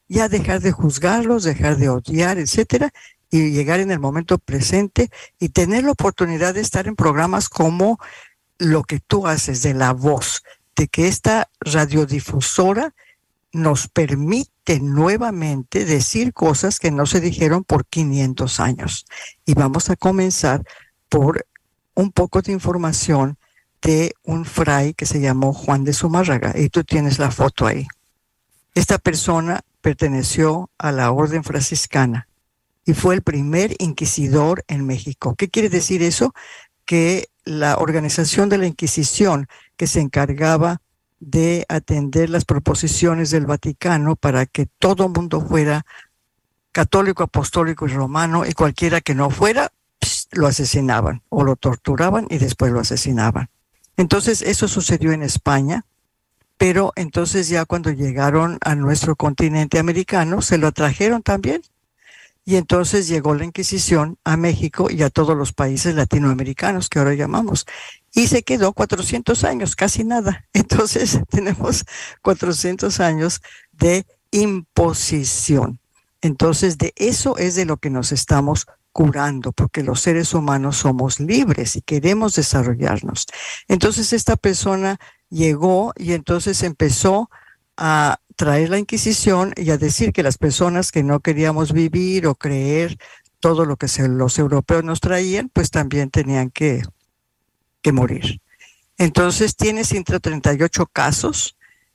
ya dejar de juzgarlos, dejar de odiar, etcétera, y llegar en el momento presente y tener la oportunidad de estar en programas como lo que tú haces de La Voz, de que esta radiodifusora nos permite nuevamente decir cosas que no se dijeron por quinientos años. Y vamos a comenzar por un poco de información de un fray que se llamó Juan de Zumárraga, y tú tienes la foto ahí. Esta persona perteneció a la orden franciscana y fue el primer inquisidor en México. ¿Qué quiere decir eso? Que la organización de la Inquisición, que se encargaba de atender las proposiciones del Vaticano para que todo mundo fuera católico, apostólico y romano, y cualquiera que no fuera, pss, lo asesinaban o lo torturaban y después lo asesinaban. Entonces eso sucedió en España, pero entonces ya cuando llegaron a nuestro continente americano se lo trajeron también. Y entonces llegó la Inquisición a México y a todos los países latinoamericanos que ahora llamamos. Y se quedó cuatrocientos años, casi nada. Entonces tenemos cuatrocientos años de imposición. Entonces de eso es de lo que nos estamos curando, porque los seres humanos somos libres y queremos desarrollarnos. Entonces esta persona llegó y entonces empezó a traer la Inquisición y a decir que las personas que no queríamos vivir o creer todo lo que se, los europeos nos traían, pues también tenían que, que morir. Entonces tiene ciento treinta y ocho casos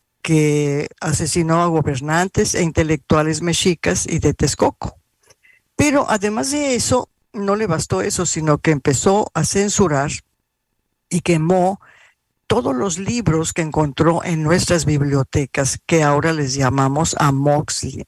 que asesinó a gobernantes e intelectuales mexicas y de Texcoco. Pero además de eso, no le bastó eso, sino que empezó a censurar y quemó todos los libros que encontró en nuestras bibliotecas, que ahora les llamamos amoxicilin.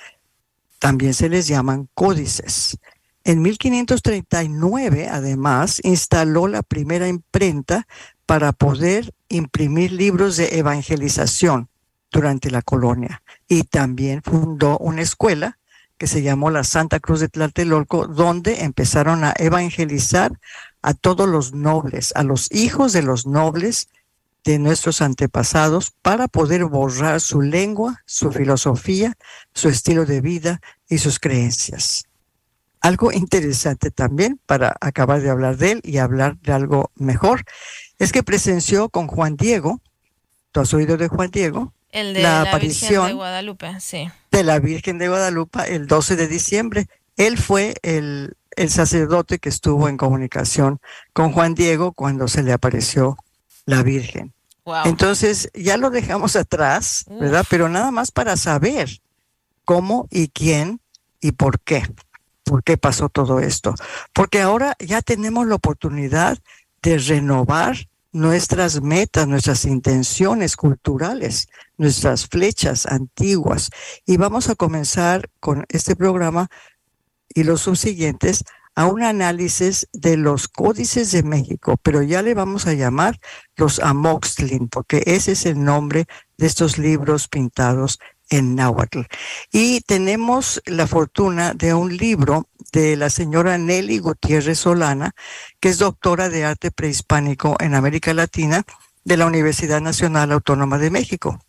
También se les llaman códices. En mil quinientos treinta y nueve, además, instaló la primera imprenta para poder imprimir libros de evangelización durante la colonia. Y también fundó una escuela que se llamó la Santa Cruz de Tlatelolco, donde empezaron a evangelizar a todos los nobles, a los hijos de los nobles de nuestros antepasados, para poder borrar su lengua, su filosofía, su estilo de vida y sus creencias. Algo interesante también, para acabar de hablar de él y hablar de algo mejor, es que presenció con Juan Diego, ¿tú has oído de Juan Diego? El de la, la aparición Virgen de Guadalupe, sí. De la Virgen de Guadalupe el doce de diciembre. Él fue el, el sacerdote que estuvo en comunicación con Juan Diego cuando se le apareció la Virgen. Wow. Entonces ya lo dejamos atrás, ¿verdad? Uf. Pero nada más para saber cómo y quién y por qué. ¿Por qué pasó todo esto? Porque ahora ya tenemos la oportunidad de renovar nuestras metas, nuestras intenciones culturales, nuestras flechas antiguas. Y vamos a comenzar con este programa y los subsiguientes a un análisis de los códices de México, pero ya le vamos a llamar los amoxicilin, porque ese es el nombre de estos libros pintados en náhuatl. Y tenemos la fortuna de un libro de la señora Nelly Gutiérrez Solana, que es doctora de arte prehispánico en América Latina de la Universidad Nacional Autónoma de México.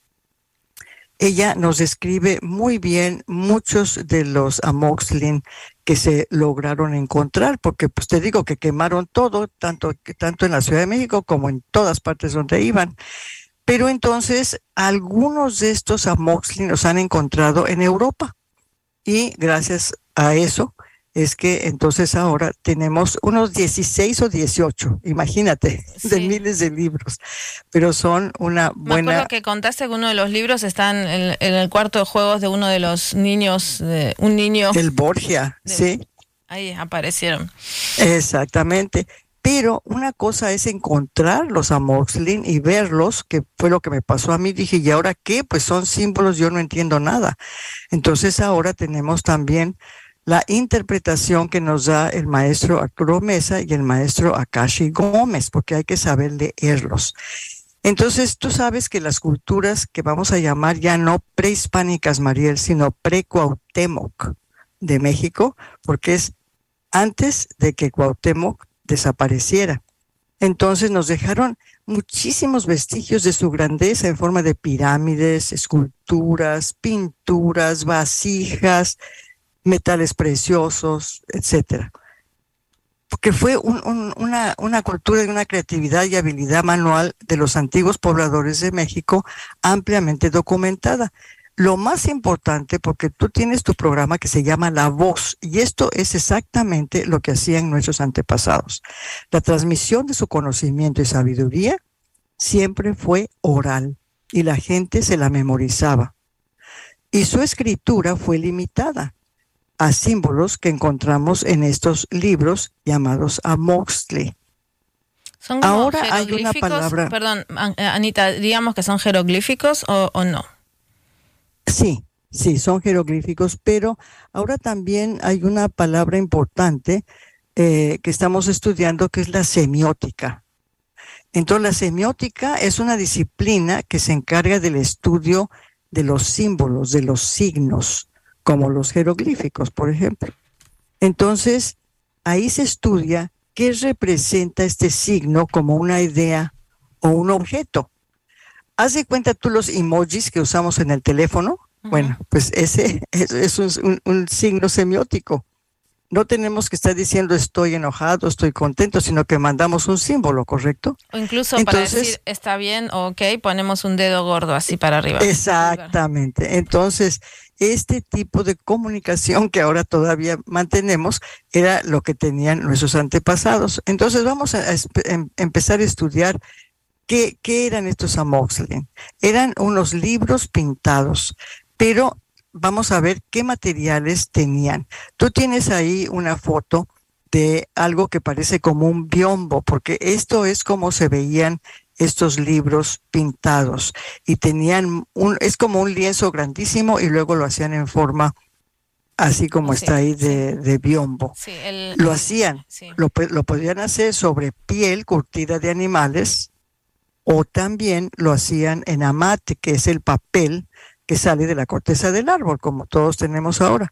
Ella nos describe muy bien muchos de los amoxicilin que se lograron encontrar, porque pues te digo que quemaron todo, tanto, tanto en la Ciudad de México como en todas partes donde iban. Pero entonces algunos de estos amoxicilin los han encontrado en Europa, y gracias a eso es que entonces ahora tenemos unos dieciséis o dieciocho, imagínate, sí, de miles de libros, pero son una buena... Me acuerdo que contaste que uno de los libros está en, en el cuarto de juegos de uno de los niños, de un niño... El Borgia, de, sí. Ahí aparecieron. Exactamente. Pero una cosa es encontrar los amoxicilin y verlos, que fue lo que me pasó a mí. Dije, ¿y ahora qué? Pues son símbolos, yo no entiendo nada. Entonces ahora tenemos también la interpretación que nos da el maestro Arturo Mesa y el maestro Akashi Gómez, porque hay que saber leerlos. Entonces tú sabes que las culturas que vamos a llamar ya no prehispánicas, Mariel, sino pre-Cuauhtémoc de México, porque es antes de que Cuauhtémoc desapareciera. Entonces nos dejaron muchísimos vestigios de su grandeza en forma de pirámides, esculturas, pinturas, vasijas, metales preciosos, etcétera. Porque fue un, un, una, una cultura y una creatividad y habilidad manual de los antiguos pobladores de México ampliamente documentada. Lo más importante, porque tú tienes tu programa que se llama La Voz, y esto es exactamente lo que hacían nuestros antepasados. La transmisión de su conocimiento y sabiduría siempre fue oral, y la gente se la memorizaba. Y su escritura fue limitada a símbolos que encontramos en estos libros llamados Amoxtli. ¿Son como Ahora hay una jeroglíficos? palabra... Perdón, Anita, digamos que son jeroglíficos o, o no. Sí, sí, son jeroglíficos, pero ahora también hay una palabra importante eh, que estamos estudiando, que es la semiótica. Entonces, la semiótica es una disciplina que se encarga del estudio de los símbolos, de los signos, como los jeroglíficos, por ejemplo. Entonces, ahí se estudia qué representa este signo como una idea o un objeto. Haz de cuenta tú los emojis que usamos en el teléfono. Uh-huh. Bueno, pues ese es, es un, un, un signo semiótico. No tenemos que estar diciendo estoy enojado, estoy contento, sino que mandamos un símbolo, ¿correcto? O incluso Entonces, para decir está bien o ok, ponemos un dedo gordo así para arriba. Exactamente. Entonces, este tipo de comunicación que ahora todavía mantenemos era lo que tenían nuestros antepasados. Entonces, vamos a, a em, empezar a estudiar qué, qué eran estos Amoxtli. Eran unos libros pintados, pero vamos a ver qué materiales tenían. Tú tienes ahí una foto de algo que parece como un biombo, porque esto es como se veían estos libros pintados, y tenían un, es como un lienzo grandísimo y luego lo hacían en forma así como sí, está ahí de, sí. de biombo. Sí, el, lo hacían, sí. lo, lo podían hacer sobre piel curtida de animales, o también lo hacían en amate, que es el papel que sale de la corteza del árbol, como todos tenemos ahora.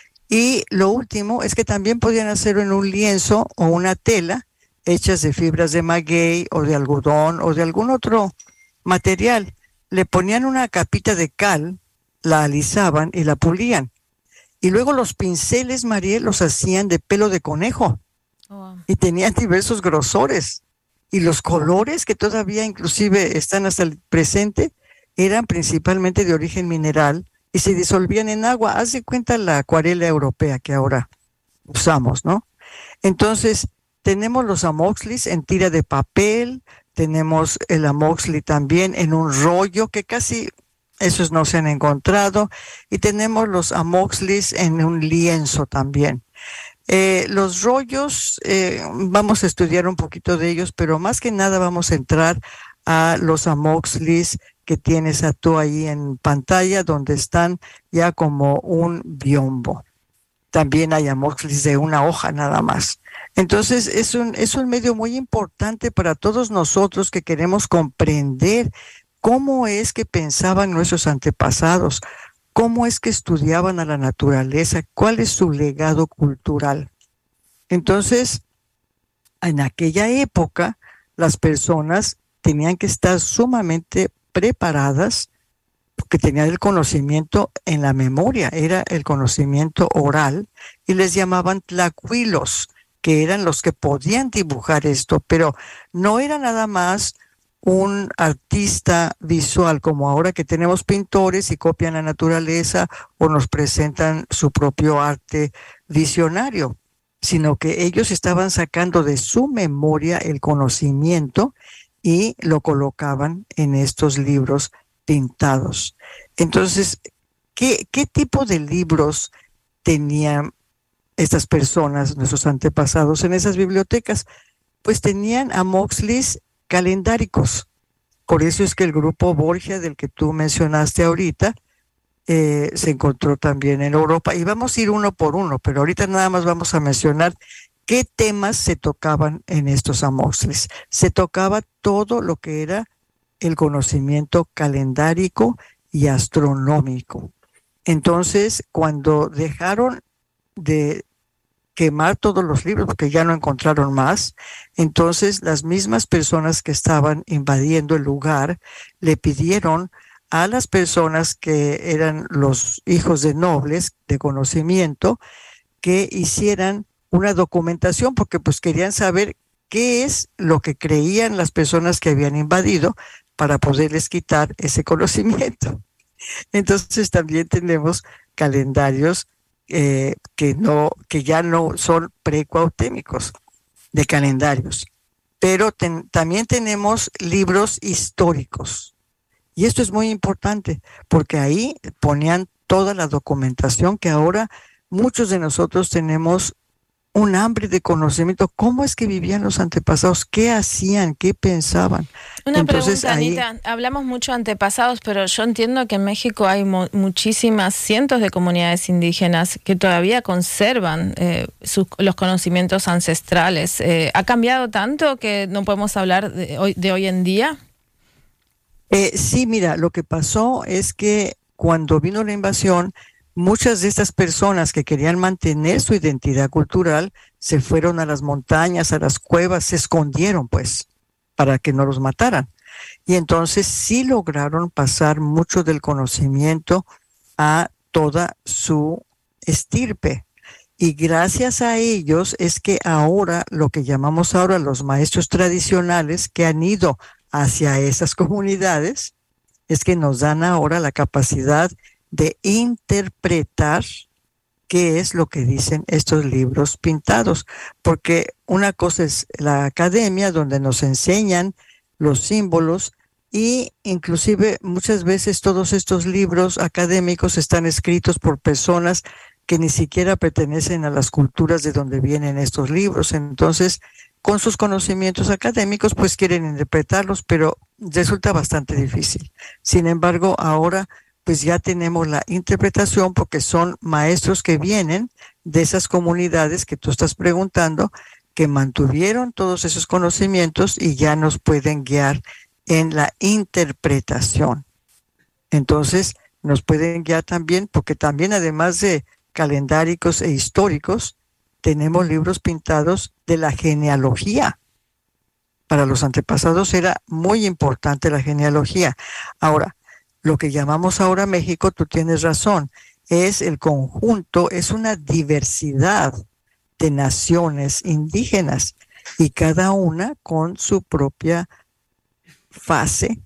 Y lo último es que también podían hacerlo en un lienzo o una tela hechas de fibras de maguey o de algodón o de algún otro material. Le ponían una capita de cal, la alisaban y la pulían. Y luego los pinceles, Mariel, los hacían de pelo de conejo. Oh. Y tenían diversos grosores. Y los colores, que todavía inclusive están hasta el presente, eran principalmente de origen mineral y se disolvían en agua. Haz de cuenta la acuarela europea que ahora usamos, ¿no? Entonces, tenemos los Amoxtlis en tira de papel, tenemos el Amoxtli también en un rollo, que casi esos no se han encontrado, y tenemos los Amoxtlis en un lienzo también. Eh, los rollos, eh, vamos a estudiar un poquito de ellos, pero más que nada vamos a entrar a los Amoxtlis que tienes a tú ahí en pantalla, donde están ya como un biombo. También hay Amoxtlis de una hoja nada más. Entonces es un, es un medio muy importante para todos nosotros que queremos comprender cómo es que pensaban nuestros antepasados, cómo es que estudiaban a la naturaleza, cuál es su legado cultural. Entonces, en aquella época, las personas tenían que estar sumamente preparadas, porque tenían el conocimiento en la memoria, era el conocimiento oral, y les llamaban tlacuilos, que eran los que podían dibujar esto, pero no era nada más un artista visual como ahora que tenemos pintores y copian la naturaleza o nos presentan su propio arte visionario, sino que ellos estaban sacando de su memoria el conocimiento y lo colocaban en estos libros pintados. Entonces, ¿qué, qué tipo de libros tenían estas personas, nuestros antepasados, en esas bibliotecas? Pues tenían Amoxtlis calendáricos. Por eso es que el grupo Borgia, del que tú mencionaste ahorita, eh, se encontró también en Europa. Y vamos a ir uno por uno, pero ahorita nada más vamos a mencionar qué temas se tocaban en estos Amoxtlis. Se tocaba todo lo que era el conocimiento calendárico y astronómico. Entonces, cuando dejaron de quemar todos los libros porque ya no encontraron más. Entonces las mismas personas que estaban invadiendo el lugar le pidieron a las personas que eran los hijos de nobles de conocimiento que hicieran una documentación porque pues querían saber qué es lo que creían las personas que habían invadido para poderles quitar ese conocimiento. Entonces también tenemos calendarios eh, que, no, que ya no son precuautémicos de calendarios, pero ten, también tenemos libros históricos. Y esto es muy importante porque ahí ponían toda la documentación que ahora muchos de nosotros tenemos un hambre de conocimiento. ¿Cómo es que vivían los antepasados? ¿Qué hacían? ¿Qué pensaban? Una Entonces, pregunta, ahí, Anita. Hablamos mucho de antepasados, pero yo entiendo que en México hay mo- muchísimas, cientos de comunidades indígenas que todavía conservan eh, sus, los conocimientos ancestrales. Eh, ¿Ha cambiado tanto que no podemos hablar de hoy, de hoy en día? Eh, sí, mira, lo que pasó es que cuando vino la invasión, muchas de estas personas que querían mantener su identidad cultural se fueron a las montañas, a las cuevas, se escondieron pues para que no los mataran. Y entonces sí lograron pasar mucho del conocimiento a toda su estirpe. Y gracias a ellos es que ahora, lo que llamamos ahora los maestros tradicionales que han ido hacia esas comunidades, es que nos dan ahora la capacidad de interpretar qué es lo que dicen estos libros pintados. Porque una cosa es la academia, donde nos enseñan los símbolos, y inclusive muchas veces todos estos libros académicos están escritos por personas que ni siquiera pertenecen a las culturas de donde vienen estos libros. Entonces, con sus conocimientos académicos, pues quieren interpretarlos, pero resulta bastante difícil. Sin embargo, ahora pues ya tenemos la interpretación porque son maestros que vienen de esas comunidades que tú estás preguntando, que mantuvieron todos esos conocimientos y ya nos pueden guiar en la interpretación. Entonces, nos pueden guiar también, porque también además de calendáricos e históricos, tenemos libros pintados de la genealogía. Para los antepasados era muy importante la genealogía. Ahora, lo que llamamos ahora México, tú tienes razón, es el conjunto, es una diversidad de naciones indígenas y cada una con su propia fase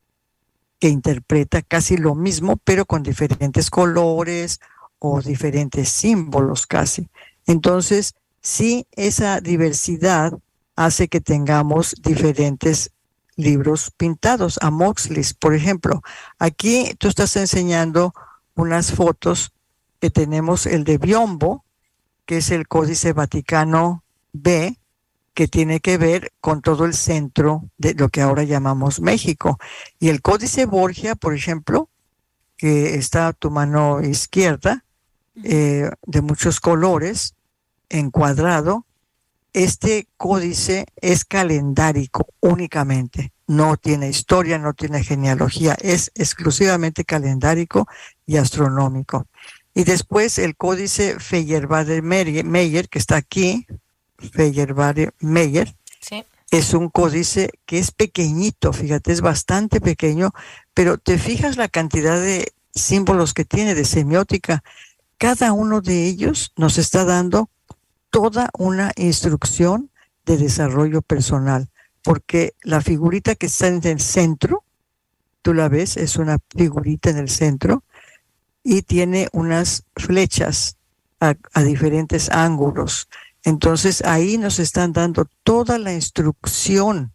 que interpreta casi lo mismo, pero con diferentes colores o diferentes símbolos casi. Entonces, sí, esa diversidad hace que tengamos diferentes libros pintados. Amoxtlis, por ejemplo, aquí tú estás enseñando unas fotos que tenemos, el de Biombo, que es el Códice Vaticano B, que tiene que ver con todo el centro de lo que ahora llamamos México. Y el Códice Borgia, por ejemplo, que está a tu mano izquierda, eh, de muchos colores, encuadrado, este códice es calendárico únicamente, no tiene historia, no tiene genealogía, es exclusivamente calendárico y astronómico. Y después el códice Feyerabad-Meyer, que está aquí, Feyerabad-Meyer, sí, es un códice que es pequeñito, fíjate, es bastante pequeño, pero te fijas la cantidad de símbolos que tiene, de semiótica. Cada uno de ellos nos está dando toda una instrucción de desarrollo personal, porque la figurita que está en el centro, tú la ves, es una figurita en el centro y tiene unas flechas a, a diferentes ángulos. Entonces ahí nos están dando toda la instrucción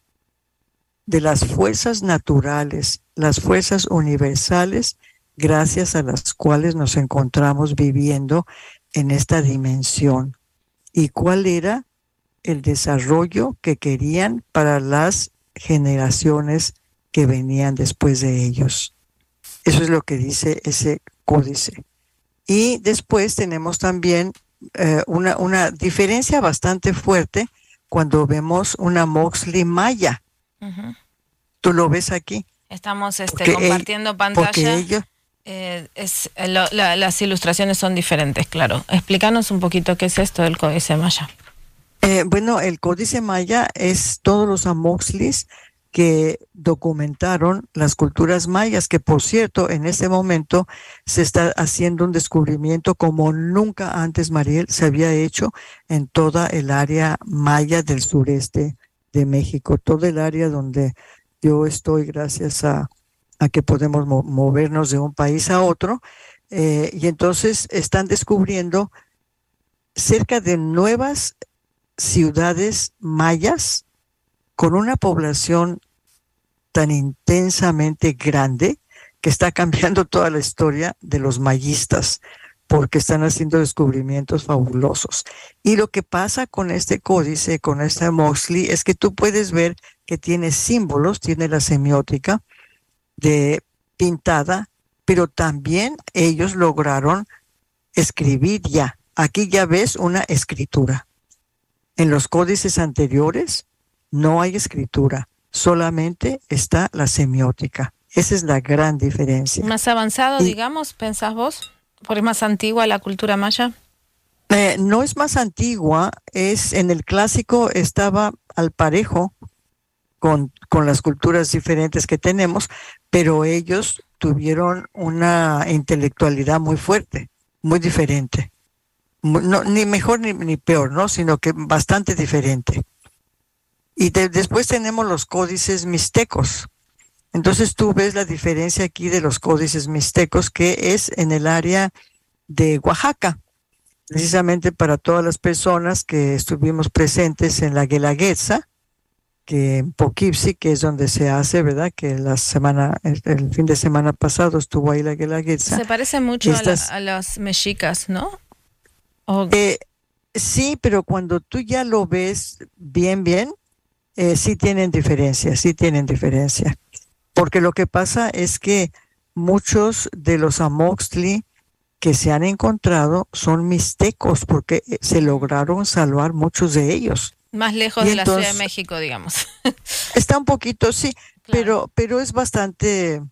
de las fuerzas naturales, las fuerzas universales, gracias a las cuales nos encontramos viviendo en esta dimensión. ¿Y cuál era el desarrollo que querían para las generaciones que venían después de ellos? Eso es lo que dice ese códice. Y después tenemos también eh, una, una diferencia bastante fuerte cuando vemos una Moxley maya. Uh-huh. ¿Tú lo ves aquí? Estamos este, Porque compartiendo el, pantalla. Porque ellos, Eh, es, lo, la, las ilustraciones son diferentes, claro. Explícanos un poquito qué es esto del Códice Maya. Eh, bueno, el Códice Maya es todos los amoxtlis que documentaron las culturas mayas, que por cierto, en este momento se está haciendo un descubrimiento como nunca antes, Mariel, se había hecho en toda el área maya del sureste de México, todo el área donde yo estoy gracias a, a que podemos mo- movernos de un país a otro, eh, y entonces están descubriendo cerca de nuevas ciudades mayas con una población tan intensamente grande que está cambiando toda la historia de los mayistas, porque están haciendo descubrimientos fabulosos. Y lo que pasa con este códice, con este amoxtli, es que tú puedes ver que tiene símbolos, tiene la semiótica de pintada, pero también ellos lograron escribir ya. Aquí ya ves una escritura. En los códices anteriores no hay escritura, solamente está la semiótica. Esa es la gran diferencia. Más avanzado, y, digamos, ¿pensás vos? ¿Por es más antigua la cultura maya? Eh, no es más antigua, es en el clásico estaba al parejo con, con las culturas diferentes que tenemos, pero ellos tuvieron una intelectualidad muy fuerte, muy diferente. No, ni mejor ni, ni peor, ¿no? Sino que bastante diferente. Y de, después tenemos los códices mixtecos. Entonces tú ves la diferencia aquí de los códices mixtecos, que es en el área de Oaxaca, precisamente para todas las personas que estuvimos presentes en la Guelaguetza, que en Poughkeepsie, que es donde se hace, ¿verdad? Que la semana, el, el fin de semana pasado estuvo ahí la Guelaguetza. Se parece mucho Estas, a, la, a los mexicas, ¿no? O... Eh, sí, pero cuando tú ya lo ves bien, bien, eh, sí tienen diferencia, sí tienen diferencia. Porque lo que pasa es que muchos de los amoxtli que se han encontrado son mixtecos, porque se lograron salvar muchos de ellos. Más lejos y de entonces, la Ciudad de México, digamos. Está un poquito, sí, claro. pero, pero es bastante,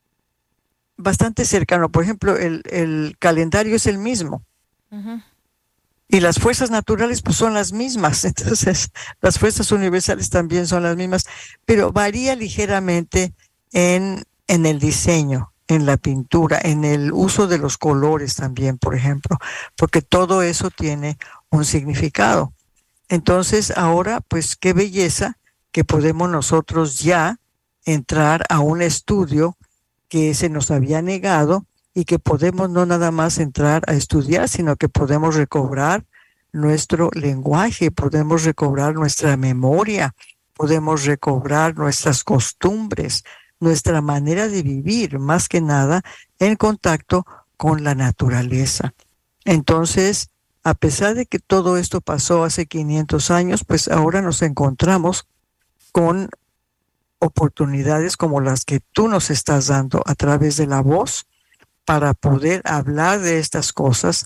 bastante cercano. Por ejemplo, el, el calendario es el mismo. Uh-huh. Y las fuerzas naturales pues son las mismas, entonces las fuerzas universales también son las mismas, pero varía ligeramente en, en el diseño, en la pintura, en el uso de los colores también, por ejemplo, porque todo eso tiene un significado. Entonces ahora pues qué belleza que podemos nosotros ya entrar a un estudio que se nos había negado, y que podemos no nada más entrar a estudiar, sino que podemos recobrar nuestro lenguaje, podemos recobrar nuestra memoria, podemos recobrar nuestras costumbres, nuestra manera de vivir, más que nada en contacto con la naturaleza. Entonces, a pesar de que todo esto pasó hace quinientos años, pues ahora nos encontramos con oportunidades como las que tú nos estás dando a través de la voz, para poder hablar de estas cosas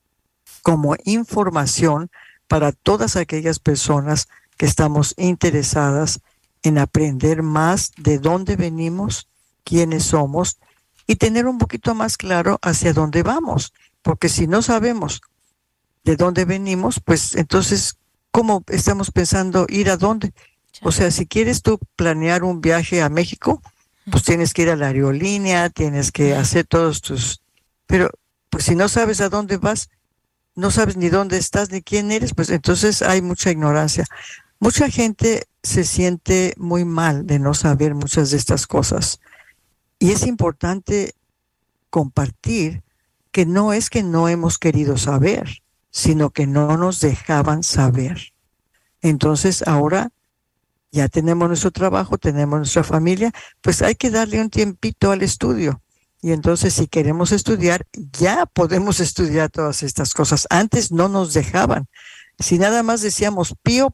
como información para todas aquellas personas que estamos interesadas en aprender más de dónde venimos, quiénes somos, y tener un poquito más claro hacia dónde vamos. Porque si no sabemos de dónde venimos, pues entonces, ¿cómo estamos pensando ir a dónde? O sea, si quieres tú planear un viaje a México, pues tienes que ir a la aerolínea, tienes que hacer todos tus... Pero pues si no sabes a dónde vas, no sabes ni dónde estás, ni quién eres, pues entonces hay mucha ignorancia. Mucha gente se siente muy mal de no saber muchas de estas cosas. Y es importante compartir que no es que no hemos querido saber, sino que no nos dejaban saber. Entonces ahora ya tenemos nuestro trabajo, tenemos nuestra familia, pues hay que darle un tiempito al estudio. Y entonces si queremos estudiar, ya podemos estudiar todas estas cosas. Antes no nos dejaban. Si nada más decíamos pío,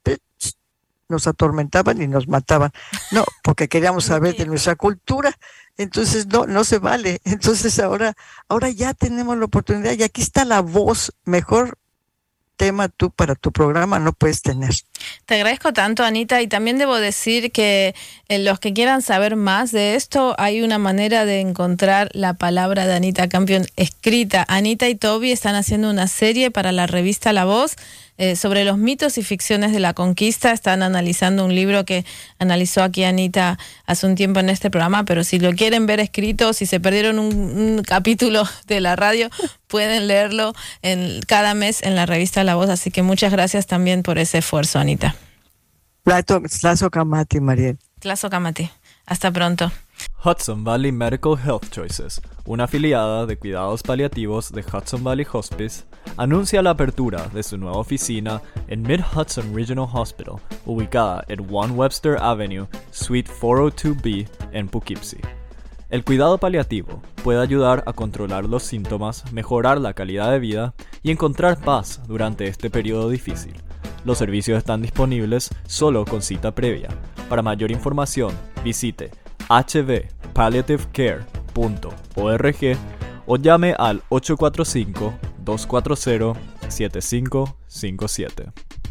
nos atormentaban y nos mataban. No, porque queríamos saber de nuestra cultura. Entonces no, no se vale. Entonces ahora, ahora ya tenemos la oportunidad y aquí está la voz. Mejor tema tú para tu programa no puedes tener. Te agradezco tanto, Anita, y también debo decir que eh, los que quieran saber más de esto, hay una manera de encontrar la palabra de Anita Campion escrita. Anita y Toby están haciendo una serie para la revista La Voz eh, sobre los mitos y ficciones de la conquista. Están analizando un libro que analizó aquí Anita hace un tiempo en este programa, pero si lo quieren ver escrito, si se perdieron un, un capítulo de la radio, pueden leerlo en, cada mes en la revista La Voz. Así que muchas gracias también por ese esfuerzo, Anita. Tlazo Kamati, Mariel. Tlazo Kamati. Hasta pronto. Hudson Valley Medical Health Choices, una afiliada de cuidados paliativos de Hudson Valley Hospice, anuncia la apertura de su nueva oficina en Mid-Hudson Regional Hospital, ubicada en One Webster Avenue, Suite cuatrocientos dos B en Poughkeepsie. El cuidado paliativo puede ayudar a controlar los síntomas, mejorar la calidad de vida y encontrar paz durante este periodo difícil. Los servicios están disponibles solo con cita previa. Para mayor información, visite h v palliative care punto org o llame al ocho cuatro cinco, dos cuatro cero, siete cinco cinco siete.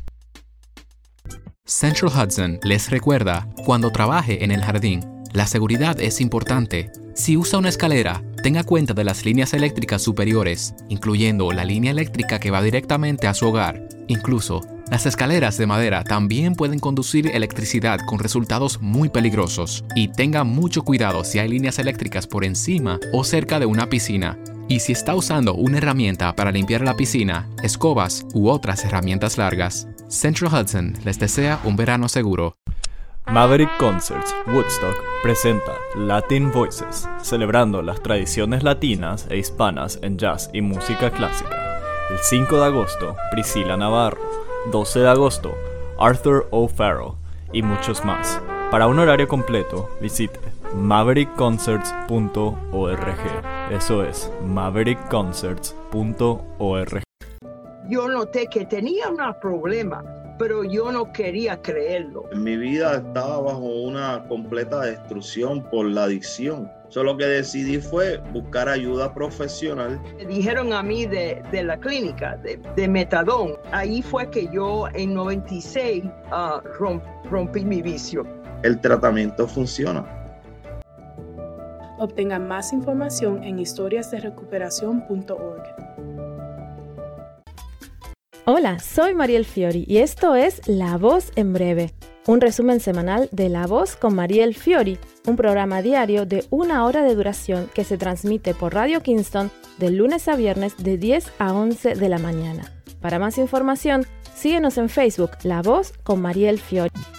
Central Hudson les recuerda, cuando trabaje en el jardín, la seguridad es importante. Si usa una escalera, tenga cuenta de las líneas eléctricas superiores, incluyendo la línea eléctrica que va directamente a su hogar. Incluso, las escaleras de madera también pueden conducir electricidad con resultados muy peligrosos. Y tenga mucho cuidado si hay líneas eléctricas por encima o cerca de una piscina. Y si está usando una herramienta para limpiar la piscina, escobas u otras herramientas largas, Central Hudson les desea un verano seguro. Maverick Concerts Woodstock presenta Latin Voices, celebrando las tradiciones latinas e hispanas en jazz y música clásica. El cinco de agosto, Priscila Navarro. doce de agosto, Arthur O'Farrell y muchos más. Para un horario completo, visite maverick concerts punto org. Eso es maverick concerts punto org. Yo noté que tenía un problema, pero yo no quería creerlo. Mi vida estaba bajo una completa destrucción por la adicción. Solo que decidí fue buscar ayuda profesional. Me dijeron a mí de, de la clínica, de, de metadón. Ahí fue que yo en noventa y seis uh, romp, rompí mi vicio. El tratamiento funciona. Obtengan más información en historias de recuperación punto org. Hola, soy Mariel Fiori y esto es La Voz en Breve, un resumen semanal de La Voz con Mariel Fiori, un programa diario de una hora de duración que se transmite por Radio Kingston de lunes a viernes de diez a once de la mañana. Para más información, síguenos en Facebook, La Voz con Mariel Fiori.